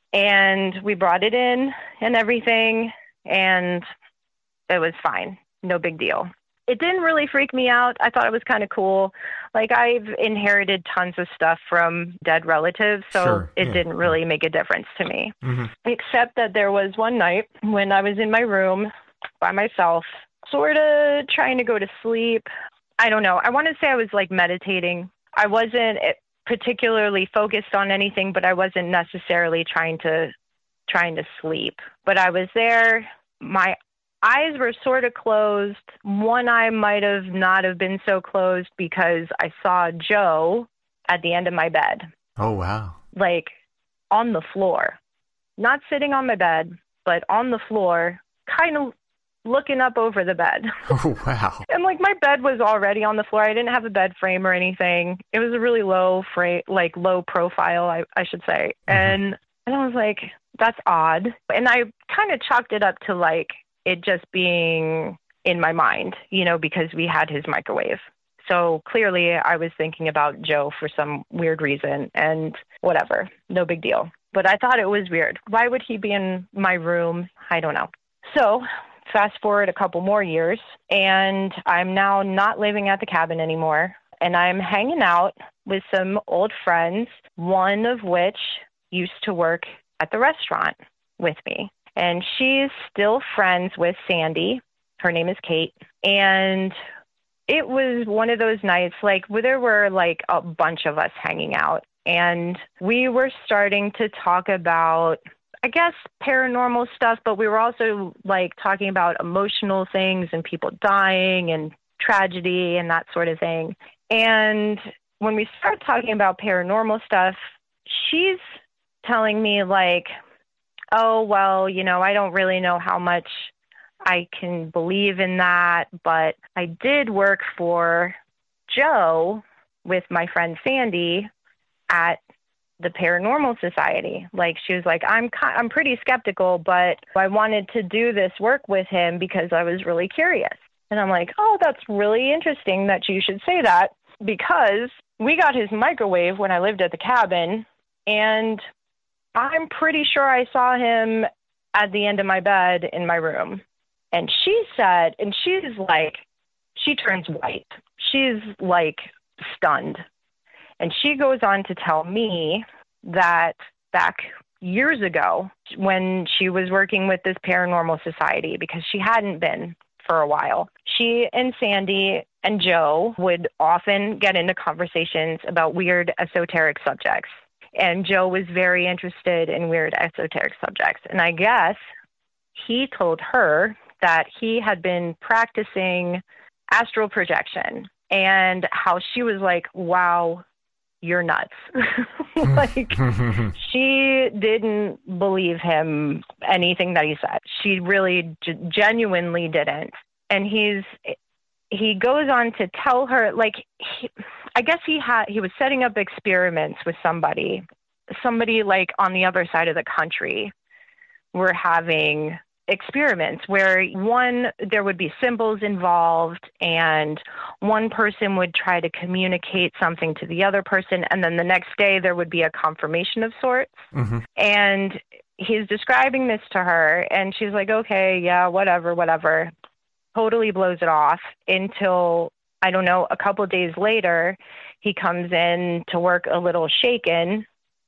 and we brought it in and everything, and it was fine. No big deal. It didn't really freak me out. I thought it was kind of cool. Like, I've inherited tons of stuff from dead relatives, so sure. it yeah. didn't really make a difference to me. Mm-hmm. Except that there was one night when I was in my room by myself, sort of trying to go to sleep. I don't know. I want to say I was like meditating. I wasn't particularly focused on anything, but I wasn't necessarily trying to trying to sleep. But I was there. My eyes were sort of closed. One eye might have not have been so closed because I saw Joe at the end of my bed. Oh, wow. Like on the floor. Not sitting on my bed, but on the floor, kind of looking up over the bed. Oh, wow. And like my bed was already on the floor. I didn't have a bed frame or anything. It was a really low frame, like low profile, I, I should say. Mm-hmm. And, and I was like, that's odd. And I kind of chalked it up to like, it just being in my mind, you know, because we had his microwave. So clearly I was thinking about Joe for some weird reason, and whatever, no big deal. But I thought it was weird. Why would he be in my room? I don't know. So fast forward a couple more years, and I'm now not living at the cabin anymore. And I'm hanging out with some old friends, one of which used to work at the restaurant with me. And she's still friends with Sandy. Her name is Kate. And it was one of those nights, like, where there were, like, a bunch of us hanging out. And we were starting to talk about, I guess, paranormal stuff, but we were also, like, talking about emotional things and people dying and tragedy and that sort of thing. And when we start talking about paranormal stuff, she's telling me, like, oh, well, you know, I don't really know how much I can believe in that, but I did work for Joe with my friend Sandy at the Paranormal Society. Like, she was like, I'm I'm pretty skeptical, but I wanted to do this work with him because I was really curious. And I'm like, oh, that's really interesting that you should say that, because we got his microwave when I lived at the cabin, and I'm pretty sure I saw him at the end of my bed in my room. And she said, and she's like, she turns white. She's like stunned. And she goes on to tell me that back years ago, when she was working with this Paranormal Society, because she hadn't been for a while, she and Sandy and Joe would often get into conversations about weird esoteric subjects. And Joe was very interested in weird esoteric subjects. And I guess he told her that he had been practicing astral projection, and how she was like, wow, you're nuts. Like, she didn't believe him, anything that he said. She really g- genuinely didn't. And he's, he goes on to tell her, like, he, I guess he had, he was setting up experiments with somebody, somebody like on the other side of the country were having experiments where one, there would be symbols involved, and one person would try to communicate something to the other person, and then the next day there would be a confirmation of sorts. Mm-hmm. And he's describing this to her, and she's like, okay, yeah, whatever, whatever. Totally blows it off until, I don't know, a couple of days later, he comes in to work a little shaken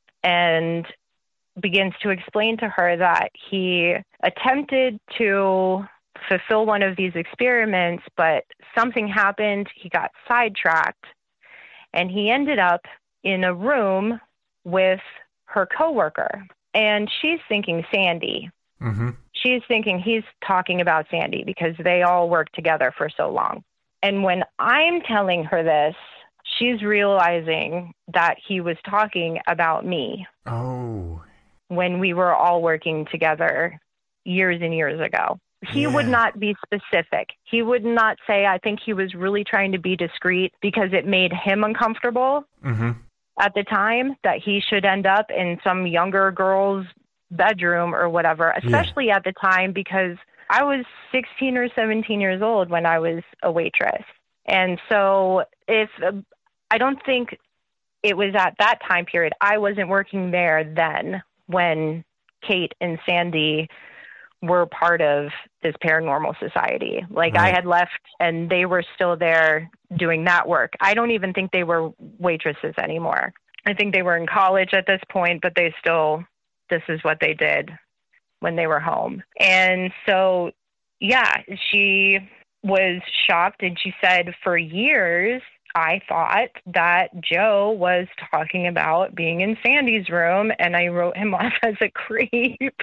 and begins to explain to her that he attempted to fulfill one of these experiments, but something happened. He got sidetracked, and he ended up in a room with her coworker. And she's thinking Sandy. Mm-hmm. She's thinking he's talking about Sandy because they all worked together for so long. And when I'm telling her this, she's realizing that he was talking about me. Oh. When we were all working together years and years ago. He yeah. would not be specific. He would not say, I think he was really trying to be discreet because it made him uncomfortable mm-hmm. at the time that he should end up in some younger girl's bedroom or whatever, especially yeah. at the time, because I was sixteen or seventeen years old when I was a waitress. And so if uh, I don't think it was at that time period, I wasn't working there then when Kate and Sandy were part of this Paranormal Society. Like, right. I had left and they were still there doing that work. I don't even think they were waitresses anymore. I think they were in college at this point, but they still, this is what they did when they were home. And so, yeah, she was shocked, and she said, for years, I thought that Joe was talking about being in Sandy's room, and I wrote him off as a creep.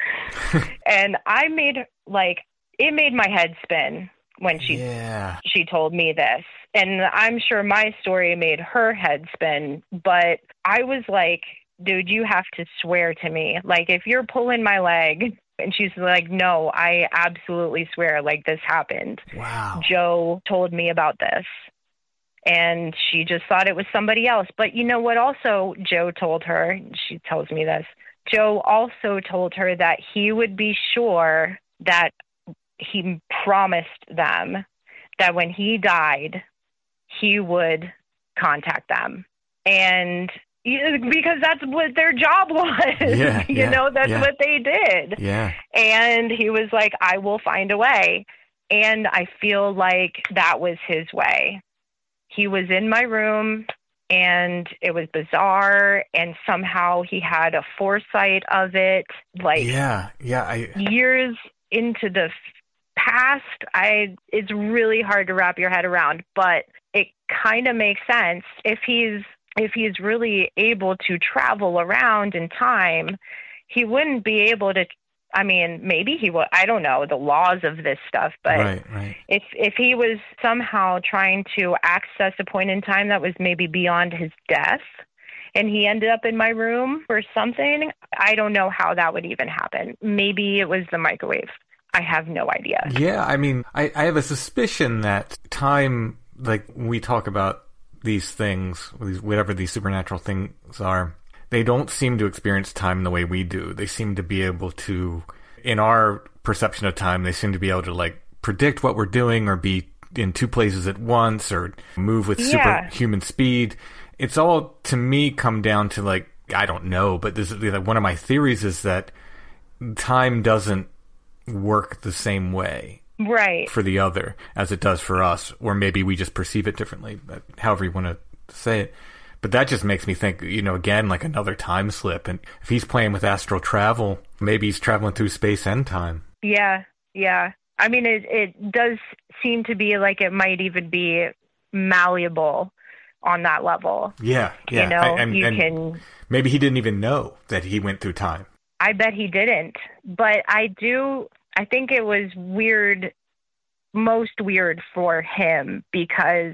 And I made, like, it made my head spin when she yeah. she told me this. And I'm sure my story made her head spin, but I was like, dude, you have to swear to me. Like, if you're pulling my leg. And she's like, no, I absolutely swear, like, this happened. Wow. Joe told me about this. And she just thought it was somebody else. But you know what also Joe told her? She tells me this. Joe also told her that he would be sure that he promised them that when he died, he would contact them. And because that's what their job was. Yeah, you yeah, know, that's yeah. what they did. Yeah. And he was like, I will find a way. And I feel like that was his way. He was in my room, and it was bizarre, and somehow he had a foresight of it. Like, yeah, yeah. I... years into the past, I it's really hard to wrap your head around, but it kind of makes sense. If he's if he's really able to travel around in time, he wouldn't be able to. I mean, maybe he would. I don't know the laws of this stuff, but right, right. if if he was somehow trying to access a point in time that was maybe beyond his death, and he ended up in my room or something, I don't know how that would even happen. Maybe it was the microwave. I have no idea. Yeah, I mean, I, I have a suspicion that time, like we talk about these things, these, whatever these supernatural things are, they don't seem to experience time the way we do. They seem to be able to, in our perception of time, they seem to be able to like predict what we're doing or be in two places at once or move with Yeah. superhuman speed. It's all, to me, come down to like, I don't know, but this is like, one of my theories is that time doesn't work the same way Right. for the other as it does for us, or maybe we just perceive it differently, but however you want to say it. But that just makes me think, you know, again, like another time slip. And if he's playing with astral travel, maybe he's traveling through space and time. Yeah. Yeah. I mean, it, it does seem to be like it might even be malleable on that level. Yeah. Yeah. You know, I- and, you and can... maybe he didn't even know that he went through time. I bet he didn't. But I do, I think it was weird, most weird for him because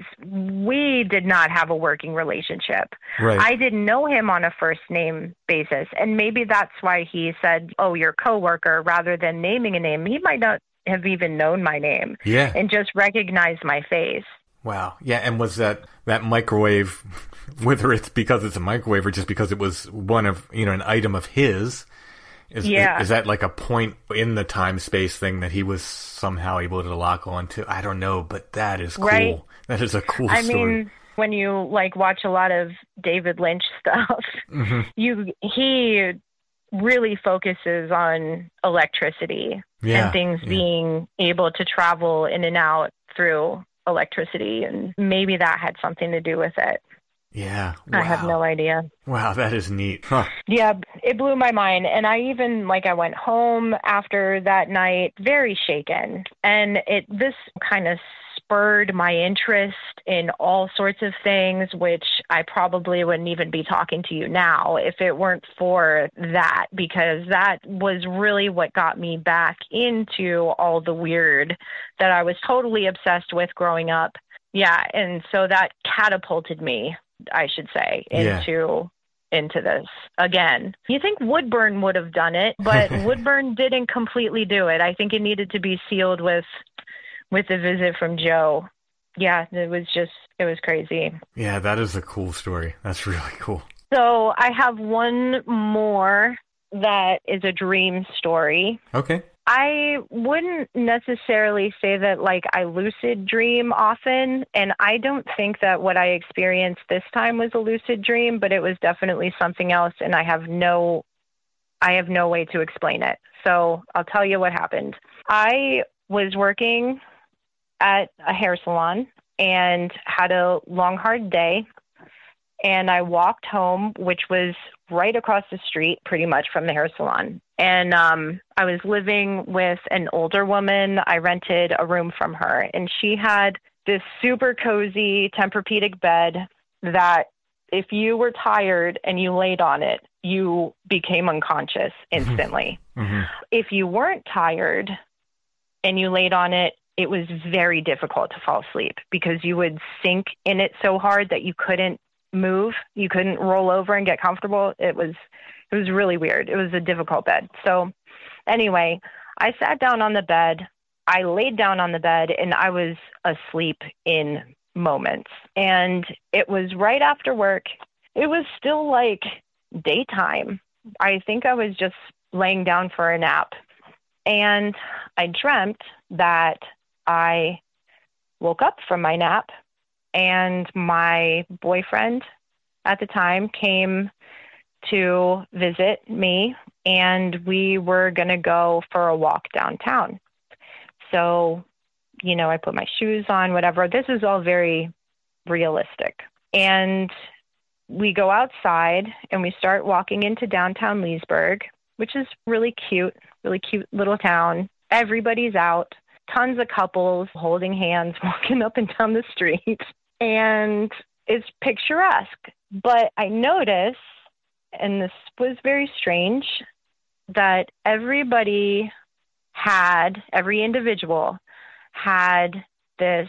we did not have a working relationship. Right. I didn't know him on a first name basis. And maybe that's why he said, oh, your coworker, rather than naming a name. He might not have even known my name Yeah. and just recognized my face. Wow. Yeah. And was that, that microwave, whether it's because it's a microwave or just because it was one of, you know, an item of his, is, Yeah. is that like a point in the time space thing that he was somehow able to lock onto? I don't know, but that is cool. Right. That is a cool I story. mean, when you like watch a lot of David Lynch stuff, Mm-hmm. you he really focuses on electricity Yeah, and things yeah. being able to travel in and out through electricity, and maybe that had something to do with it. Yeah. I have Wow. no idea. Wow, that is neat. Huh. Yeah, it blew my mind. And I even, like, I went home after that night very shaken. And it this kind of spurred my interest in all sorts of things, which I probably wouldn't even be talking to you now if it weren't for that, because that was really what got me back into all the weird that I was totally obsessed with growing up. Yeah, and so that catapulted me, I should say, Yeah. into into this again. You think Woodburn would have done it, but Woodburn didn't completely do it. I think it needed to be sealed with with a visit from Joe. Yeah, it was just it was crazy. Yeah, that is a cool story. That's really cool. So I have one more that is a dream story. Okay. I wouldn't necessarily say that, like, I lucid dream often, and I don't think that what I experienced this time was a lucid dream, but it was definitely something else, and I have no, I have no way to explain it. So I'll tell you what happened. I was working at a hair salon and had a long, hard day, and I walked home, which was right across the street pretty much from the hair salon. And um, I was living with an older woman. I rented a room from her, and she had this super cozy Tempur-Pedic bed that if you were tired and you laid on it, you became unconscious instantly. Mm-hmm. If you weren't tired and you laid on it, it was very difficult to fall asleep because you would sink in it so hard that you couldn't move. You couldn't roll over and get comfortable. It was, it was really weird. It was a difficult bed. So anyway, I sat down on the bed. I laid down on the bed and I was asleep in moments. And it was right after work. It was still like daytime. I think I was just laying down for a nap. And I dreamt that I woke up from my nap and my boyfriend at the time came to visit me, and we were going to go for a walk downtown. So, you know, I put my shoes on, whatever. This is all very realistic. And we go outside and we start walking into downtown Leesburg, which is really cute, really cute little town. Everybody's out, tons of couples holding hands, walking up and down the street. And it's picturesque. But I noticed, and this was very strange, that everybody had, every individual had this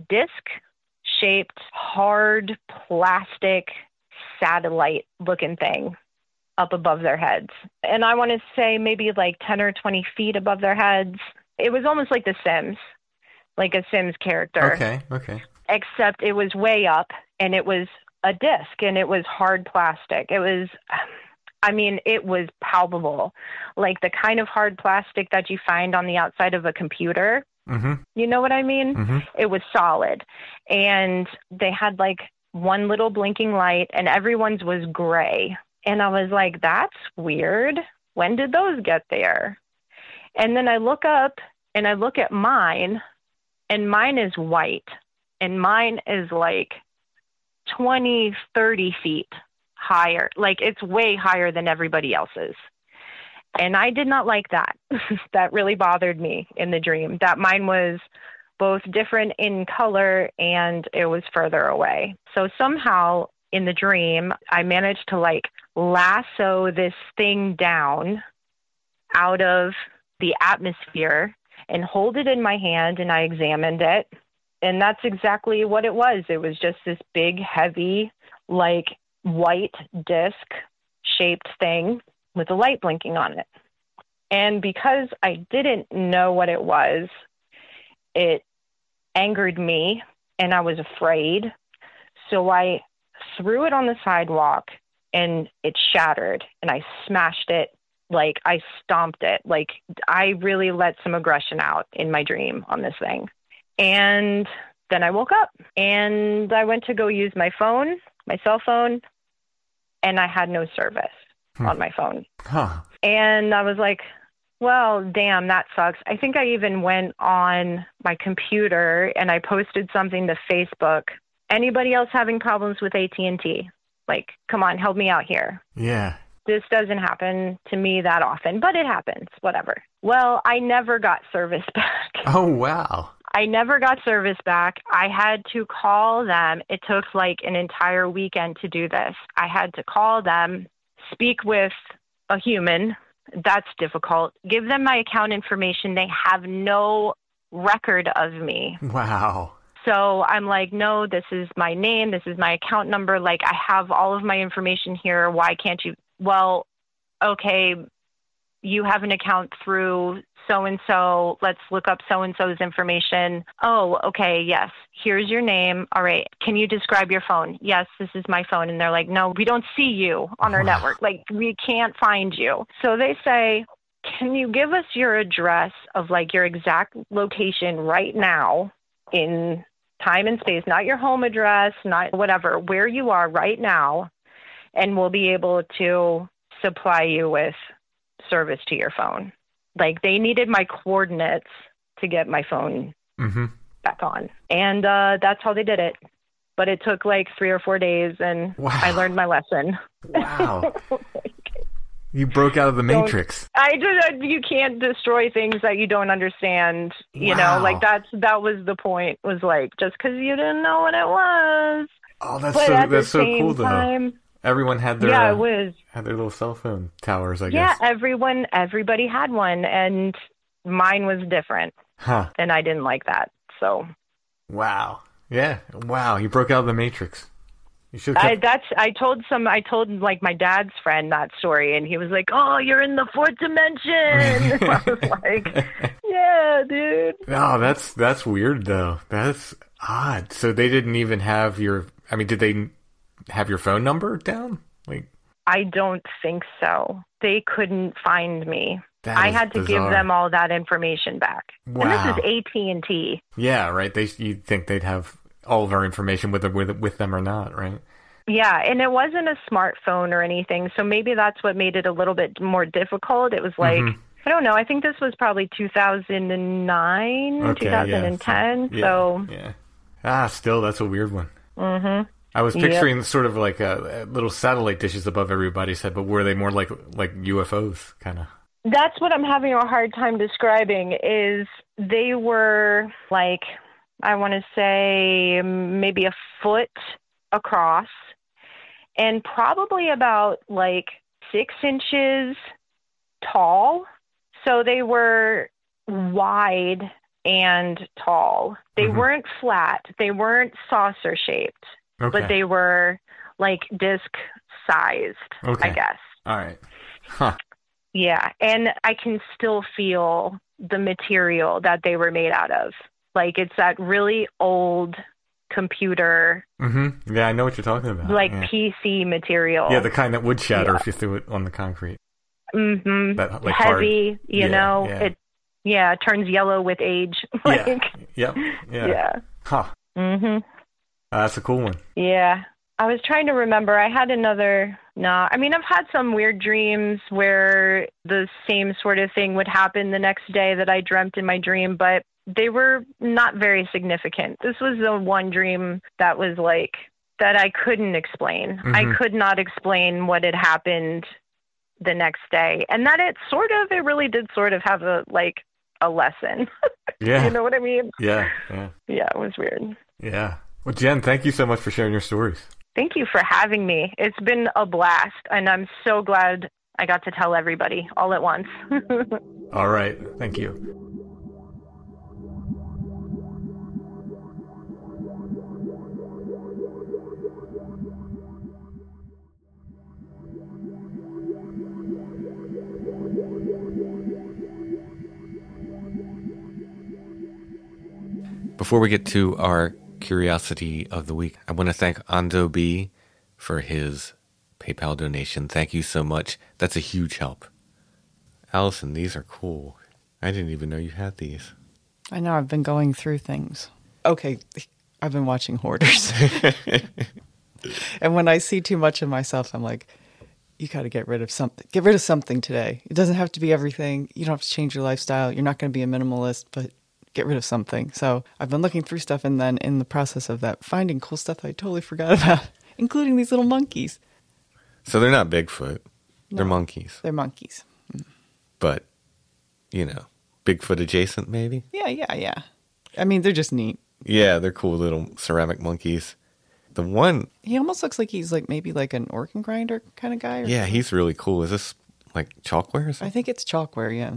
disc-shaped, hard plastic satellite-looking thing up above their heads. And I want to say maybe like ten or twenty feet above their heads. It was almost like The Sims, like a Sims character. Okay, okay. Except it was way up and it was a disc, and it was hard plastic. It was, I mean, it was palpable, like the kind of hard plastic that you find on the outside of a computer. Mm-hmm. You know what I mean? Mm-hmm. It was solid. And they had like one little blinking light, and everyone's was gray. And I was like, that's weird. When did those get there? And then I look up and I look at mine, and mine is white, and mine is like twenty, thirty feet higher. Like it's way higher than everybody else's. And I did not like that. That really bothered me in the dream, that mine was both different in color and it was further away. So somehow in the dream, I managed to like lasso this thing down out of the atmosphere and hold it in my hand, and I examined it. And that's exactly what it was. It was just this big, heavy, like white disc shaped thing with a light blinking on it. And because I didn't know what it was, it angered me and I was afraid. So I threw it on the sidewalk and it shattered, and I smashed it. Like I stomped it. Like I really let some aggression out in my dream on this thing. And then I woke up and I went to go use my phone, my cell phone, and I had no service hmm. on my phone. Huh. And I was like, well, damn, that sucks. I think I even went on my computer and I posted something to Facebook. Anybody else having problems with A T and T? Like, come on, help me out here. Yeah. This doesn't happen to me that often, but it happens, whatever. Well, I never got service back. Oh, wow. I never got service back. I had to call them. It took like an entire weekend to do this. I had to call them, speak with a human. That's difficult. Give them my account information. They have no record of me. Wow. So I'm like, no, this is my name. This is my account number. Like, I have all of my information here. Why can't you? Well, okay, you have an account through so-and-so. Let's look up so-and-so's information. Oh, okay, yes. Here's your name. All right. Can you describe your phone? Yes, this is my phone. And they're like, no, we don't see you on our wow. network. Like, we can't find you. So they say, can you give us your address of like your exact location right now in time and space, not your home address, not whatever, where you are right now, and we'll be able to supply you with service to your phone. Like, they needed my coordinates to get my phone mm-hmm. back on. And uh, that's how they did it. But it took like three or four days, and wow. I learned my lesson. Wow. You broke out of the matrix. Don't, I just, you can't destroy things that you don't understand. You wow. know, like that's, that was the point, was like, just because you didn't know what it was. Oh, that's but so, at that's the so same cool though. Time, Everyone had their, yeah, uh, it was. had their little cell phone towers, I yeah, guess. Yeah, everyone, everybody had one, and mine was different. Huh. And I didn't like that, so. Wow. Yeah. Wow. You broke out of the matrix. You should. I, that's. I told some. I told like my dad's friend that story, and he was like, "Oh, you're in the fourth dimension." I was like, "Yeah, dude." Oh, that's that's weird though. That's odd. So they didn't even have your. I mean, did they have your phone number down? Like, I don't think so. They couldn't find me. That I is had to bizarre. give them all that information back. Wow. And this is A T and T. Yeah, right. They you'd think they'd have all of our information with with with them or not, right? Yeah, and it wasn't a smartphone or anything, so maybe that's what made it a little bit more difficult. It was like, mm-hmm. I don't know, I think this was probably two thousand nine, okay, two thousand ten, yeah, so... Yeah. Ah, still, that's a weird one. Mm-hmm. I was picturing yep. sort of like a, a little satellite dishes above everybody's head, but were they more like like U F Os, kind of? That's what I'm having a hard time describing, is they were like, I want to say maybe a foot across, and probably about like six inches tall. So they were wide and tall. They mm-hmm. weren't flat. They weren't saucer shaped, okay. but they were like disc sized, okay. I guess. All right. Huh. Yeah. And I can still feel the material that they were made out of. Like, it's that really old computer, Mm-hmm. Yeah, I know what you're talking about. like yeah. P C material. Yeah, the kind that would shatter Yeah. if you threw it on the concrete. Mm-hmm. That, like, Heavy, hard. you Yeah, know, yeah. it yeah, it turns yellow with age. like, Yeah. Yep. Yeah. yeah. Huh. Mm-hmm. Uh, that's a cool one. Yeah. I was trying to remember. I had another, no, I mean, I've had some weird dreams where the same sort of thing would happen the next day that I dreamt in my dream, but they were not very significant. This was the one dream that was like, that I couldn't explain. Mm-hmm. I could not explain what had happened the next day. And that it sort of, it really did sort of have a, like, a lesson. Yeah. You know what I mean? Yeah. Yeah. Yeah, it was weird. Yeah. Well, Jen, thank you so much for sharing your stories. Thank you for having me. It's been a blast, and I'm so glad I got to tell everybody all at once. All right. Thank you. Before we get to our curiosity of the week, I want to thank Ando B for his PayPal donation. Thank you so much. That's a huge help. Allison, these are cool. I didn't even know you had these. I know, I've been going through things. Okay, I've been watching Hoarders. And when I see too much of myself, I'm like, you got to get rid of something. Get rid of something today. It doesn't have to be everything. You don't have to change your lifestyle. You're not going to be a minimalist, but get rid of something. So I've been looking through stuff and then in the process of that, finding cool stuff I totally forgot about, including these little monkeys. So they're not Bigfoot. They're No. monkeys. They're monkeys. But, you know, Bigfoot adjacent maybe? Yeah, yeah, yeah. I mean, they're just neat. Yeah, they're cool little ceramic monkeys. The one, He almost looks like he's like maybe like an organ grinder kind of guy. Or yeah, something. he's really cool. Is this like chalkware or something? I think it's chalkware, yeah.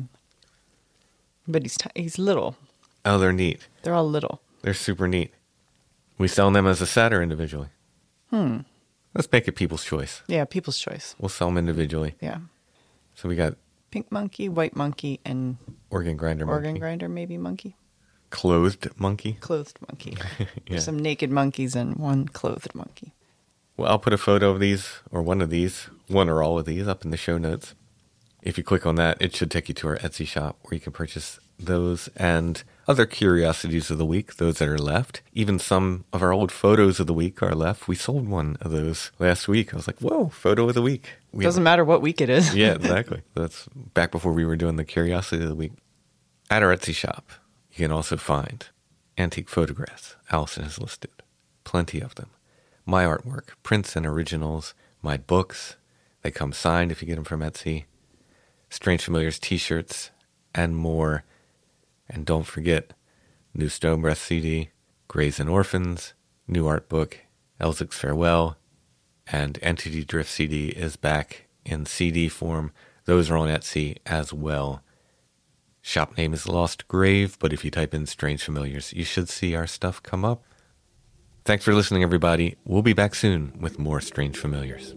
But he's t- he's little. Oh, they're neat. They're all little. They're super neat. We selling them as a set or individually? Hmm. Let's make it people's choice. Yeah, people's choice. We'll sell them individually. Yeah. So we got Pink monkey, white monkey, and organ grinder organ monkey. grinder maybe monkey. Clothed monkey. Clothed monkey. Yeah. There's some naked monkeys and one clothed monkey. Well, I'll put a photo of these, or one of these, one or all of these, up in the show notes. If you click on that, it should take you to our Etsy shop where you can purchase those and other curiosities of the week, those that are left. Even some of our old photos of the week are left. We sold one of those last week. I was like, whoa, photo of the week. We Doesn't matter what week it is. Yeah, exactly. That's back before we were doing the curiosity of the week. At our Etsy shop, you can also find antique photographs. Allison has listed plenty of them. My artwork, prints and originals, my books. They come signed if you get them from Etsy. Strange Familiars t-shirts, and more. And don't forget, new Stone Breath C D, Grays and Orphans, new art book, Elzic's Farewell, and Entity Drift C D is back in C D form. Those are on Etsy as well. Shop name is Lost Grave, but if you type in Strange Familiars, you should see our stuff come up. Thanks for listening, everybody. We'll be back soon with more Strange Familiars.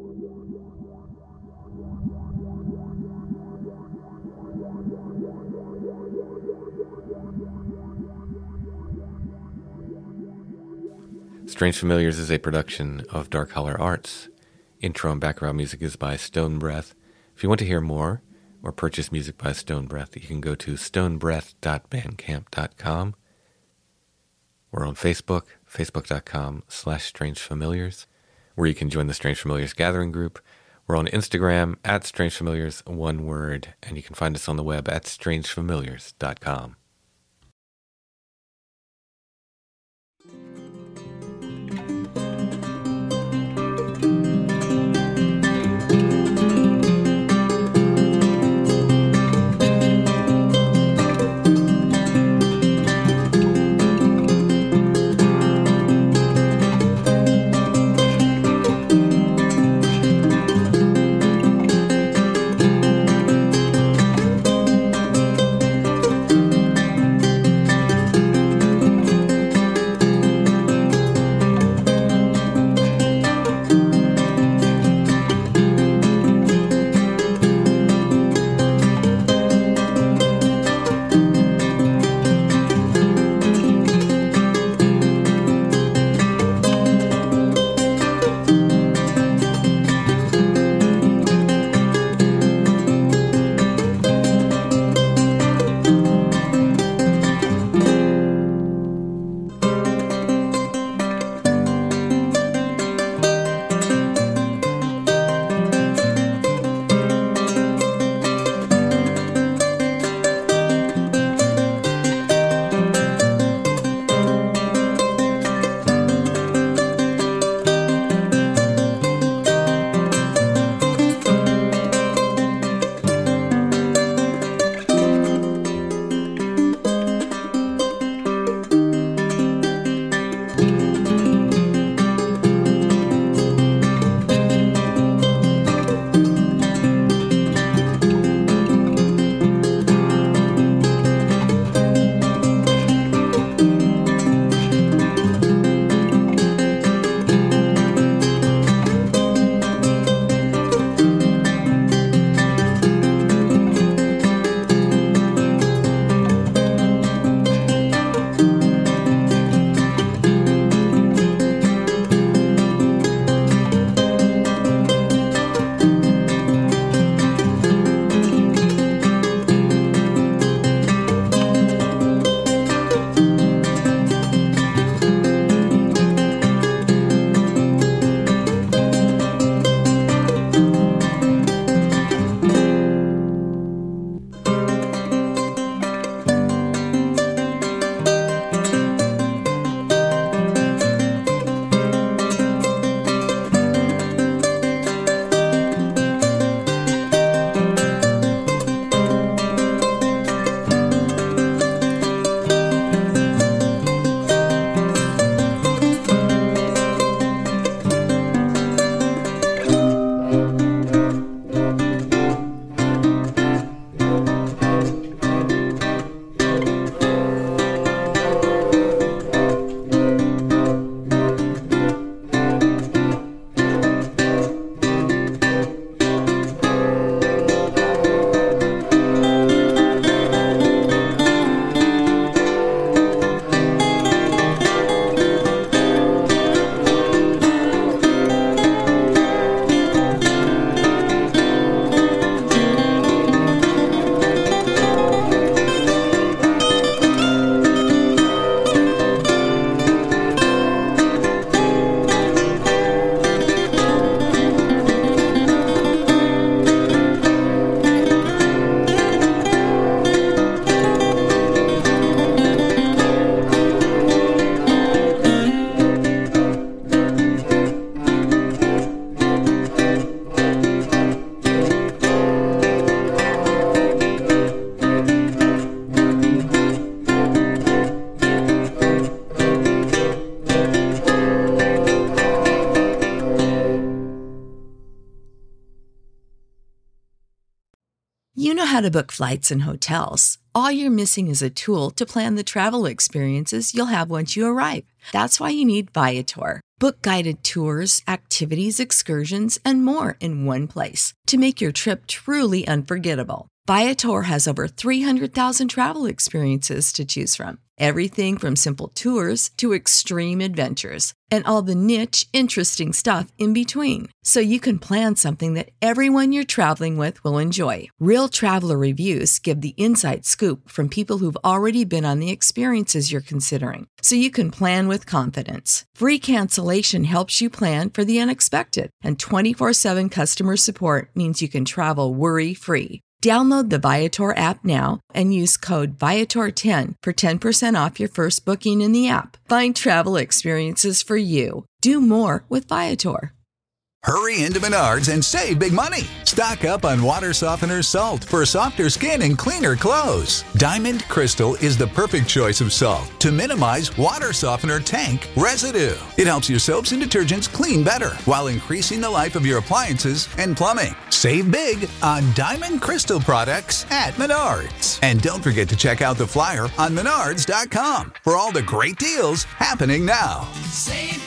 Strange Familiars is a production of Dark Holler Arts. Intro and background music is by Stone Breath. If you want to hear more or purchase music by Stone Breath, you can go to stone breath dot bandcamp dot com. We're on Facebook, facebook.com slash Strange Familiars, where you can join the Strange Familiars Gathering group. We're on Instagram at Strange Familiars, one word, and you can find us on the web at strange familiars dot com. how to book flights and hotels. All you're missing is a tool to plan the travel experiences you'll have once you arrive. That's why you need Viator. Book guided tours, activities, excursions, and more in one place to make your trip truly unforgettable. Viator has over three hundred thousand travel experiences to choose from. Everything from simple tours to extreme adventures and all the niche, interesting stuff in between. So you can plan something that everyone you're traveling with will enjoy. Real traveler reviews give the inside scoop from people who've already been on the experiences you're considering. So you can plan with confidence. Free cancellation helps you plan for the unexpected. And twenty-four seven customer support means you can travel worry-free. Download the Viator app now and use code Viator ten for ten percent off your first booking in the app. Find travel experiences for you. Do more with Viator. Hurry into Menards and save big money. Stock up on water softener salt for softer skin and cleaner clothes. Diamond Crystal is the perfect choice of salt to minimize water softener tank residue. It helps your soaps and detergents clean better while increasing the life of your appliances and plumbing. Save big on Diamond Crystal products at Menards. And don't forget to check out the flyer on menards dot com for all the great deals happening now. Save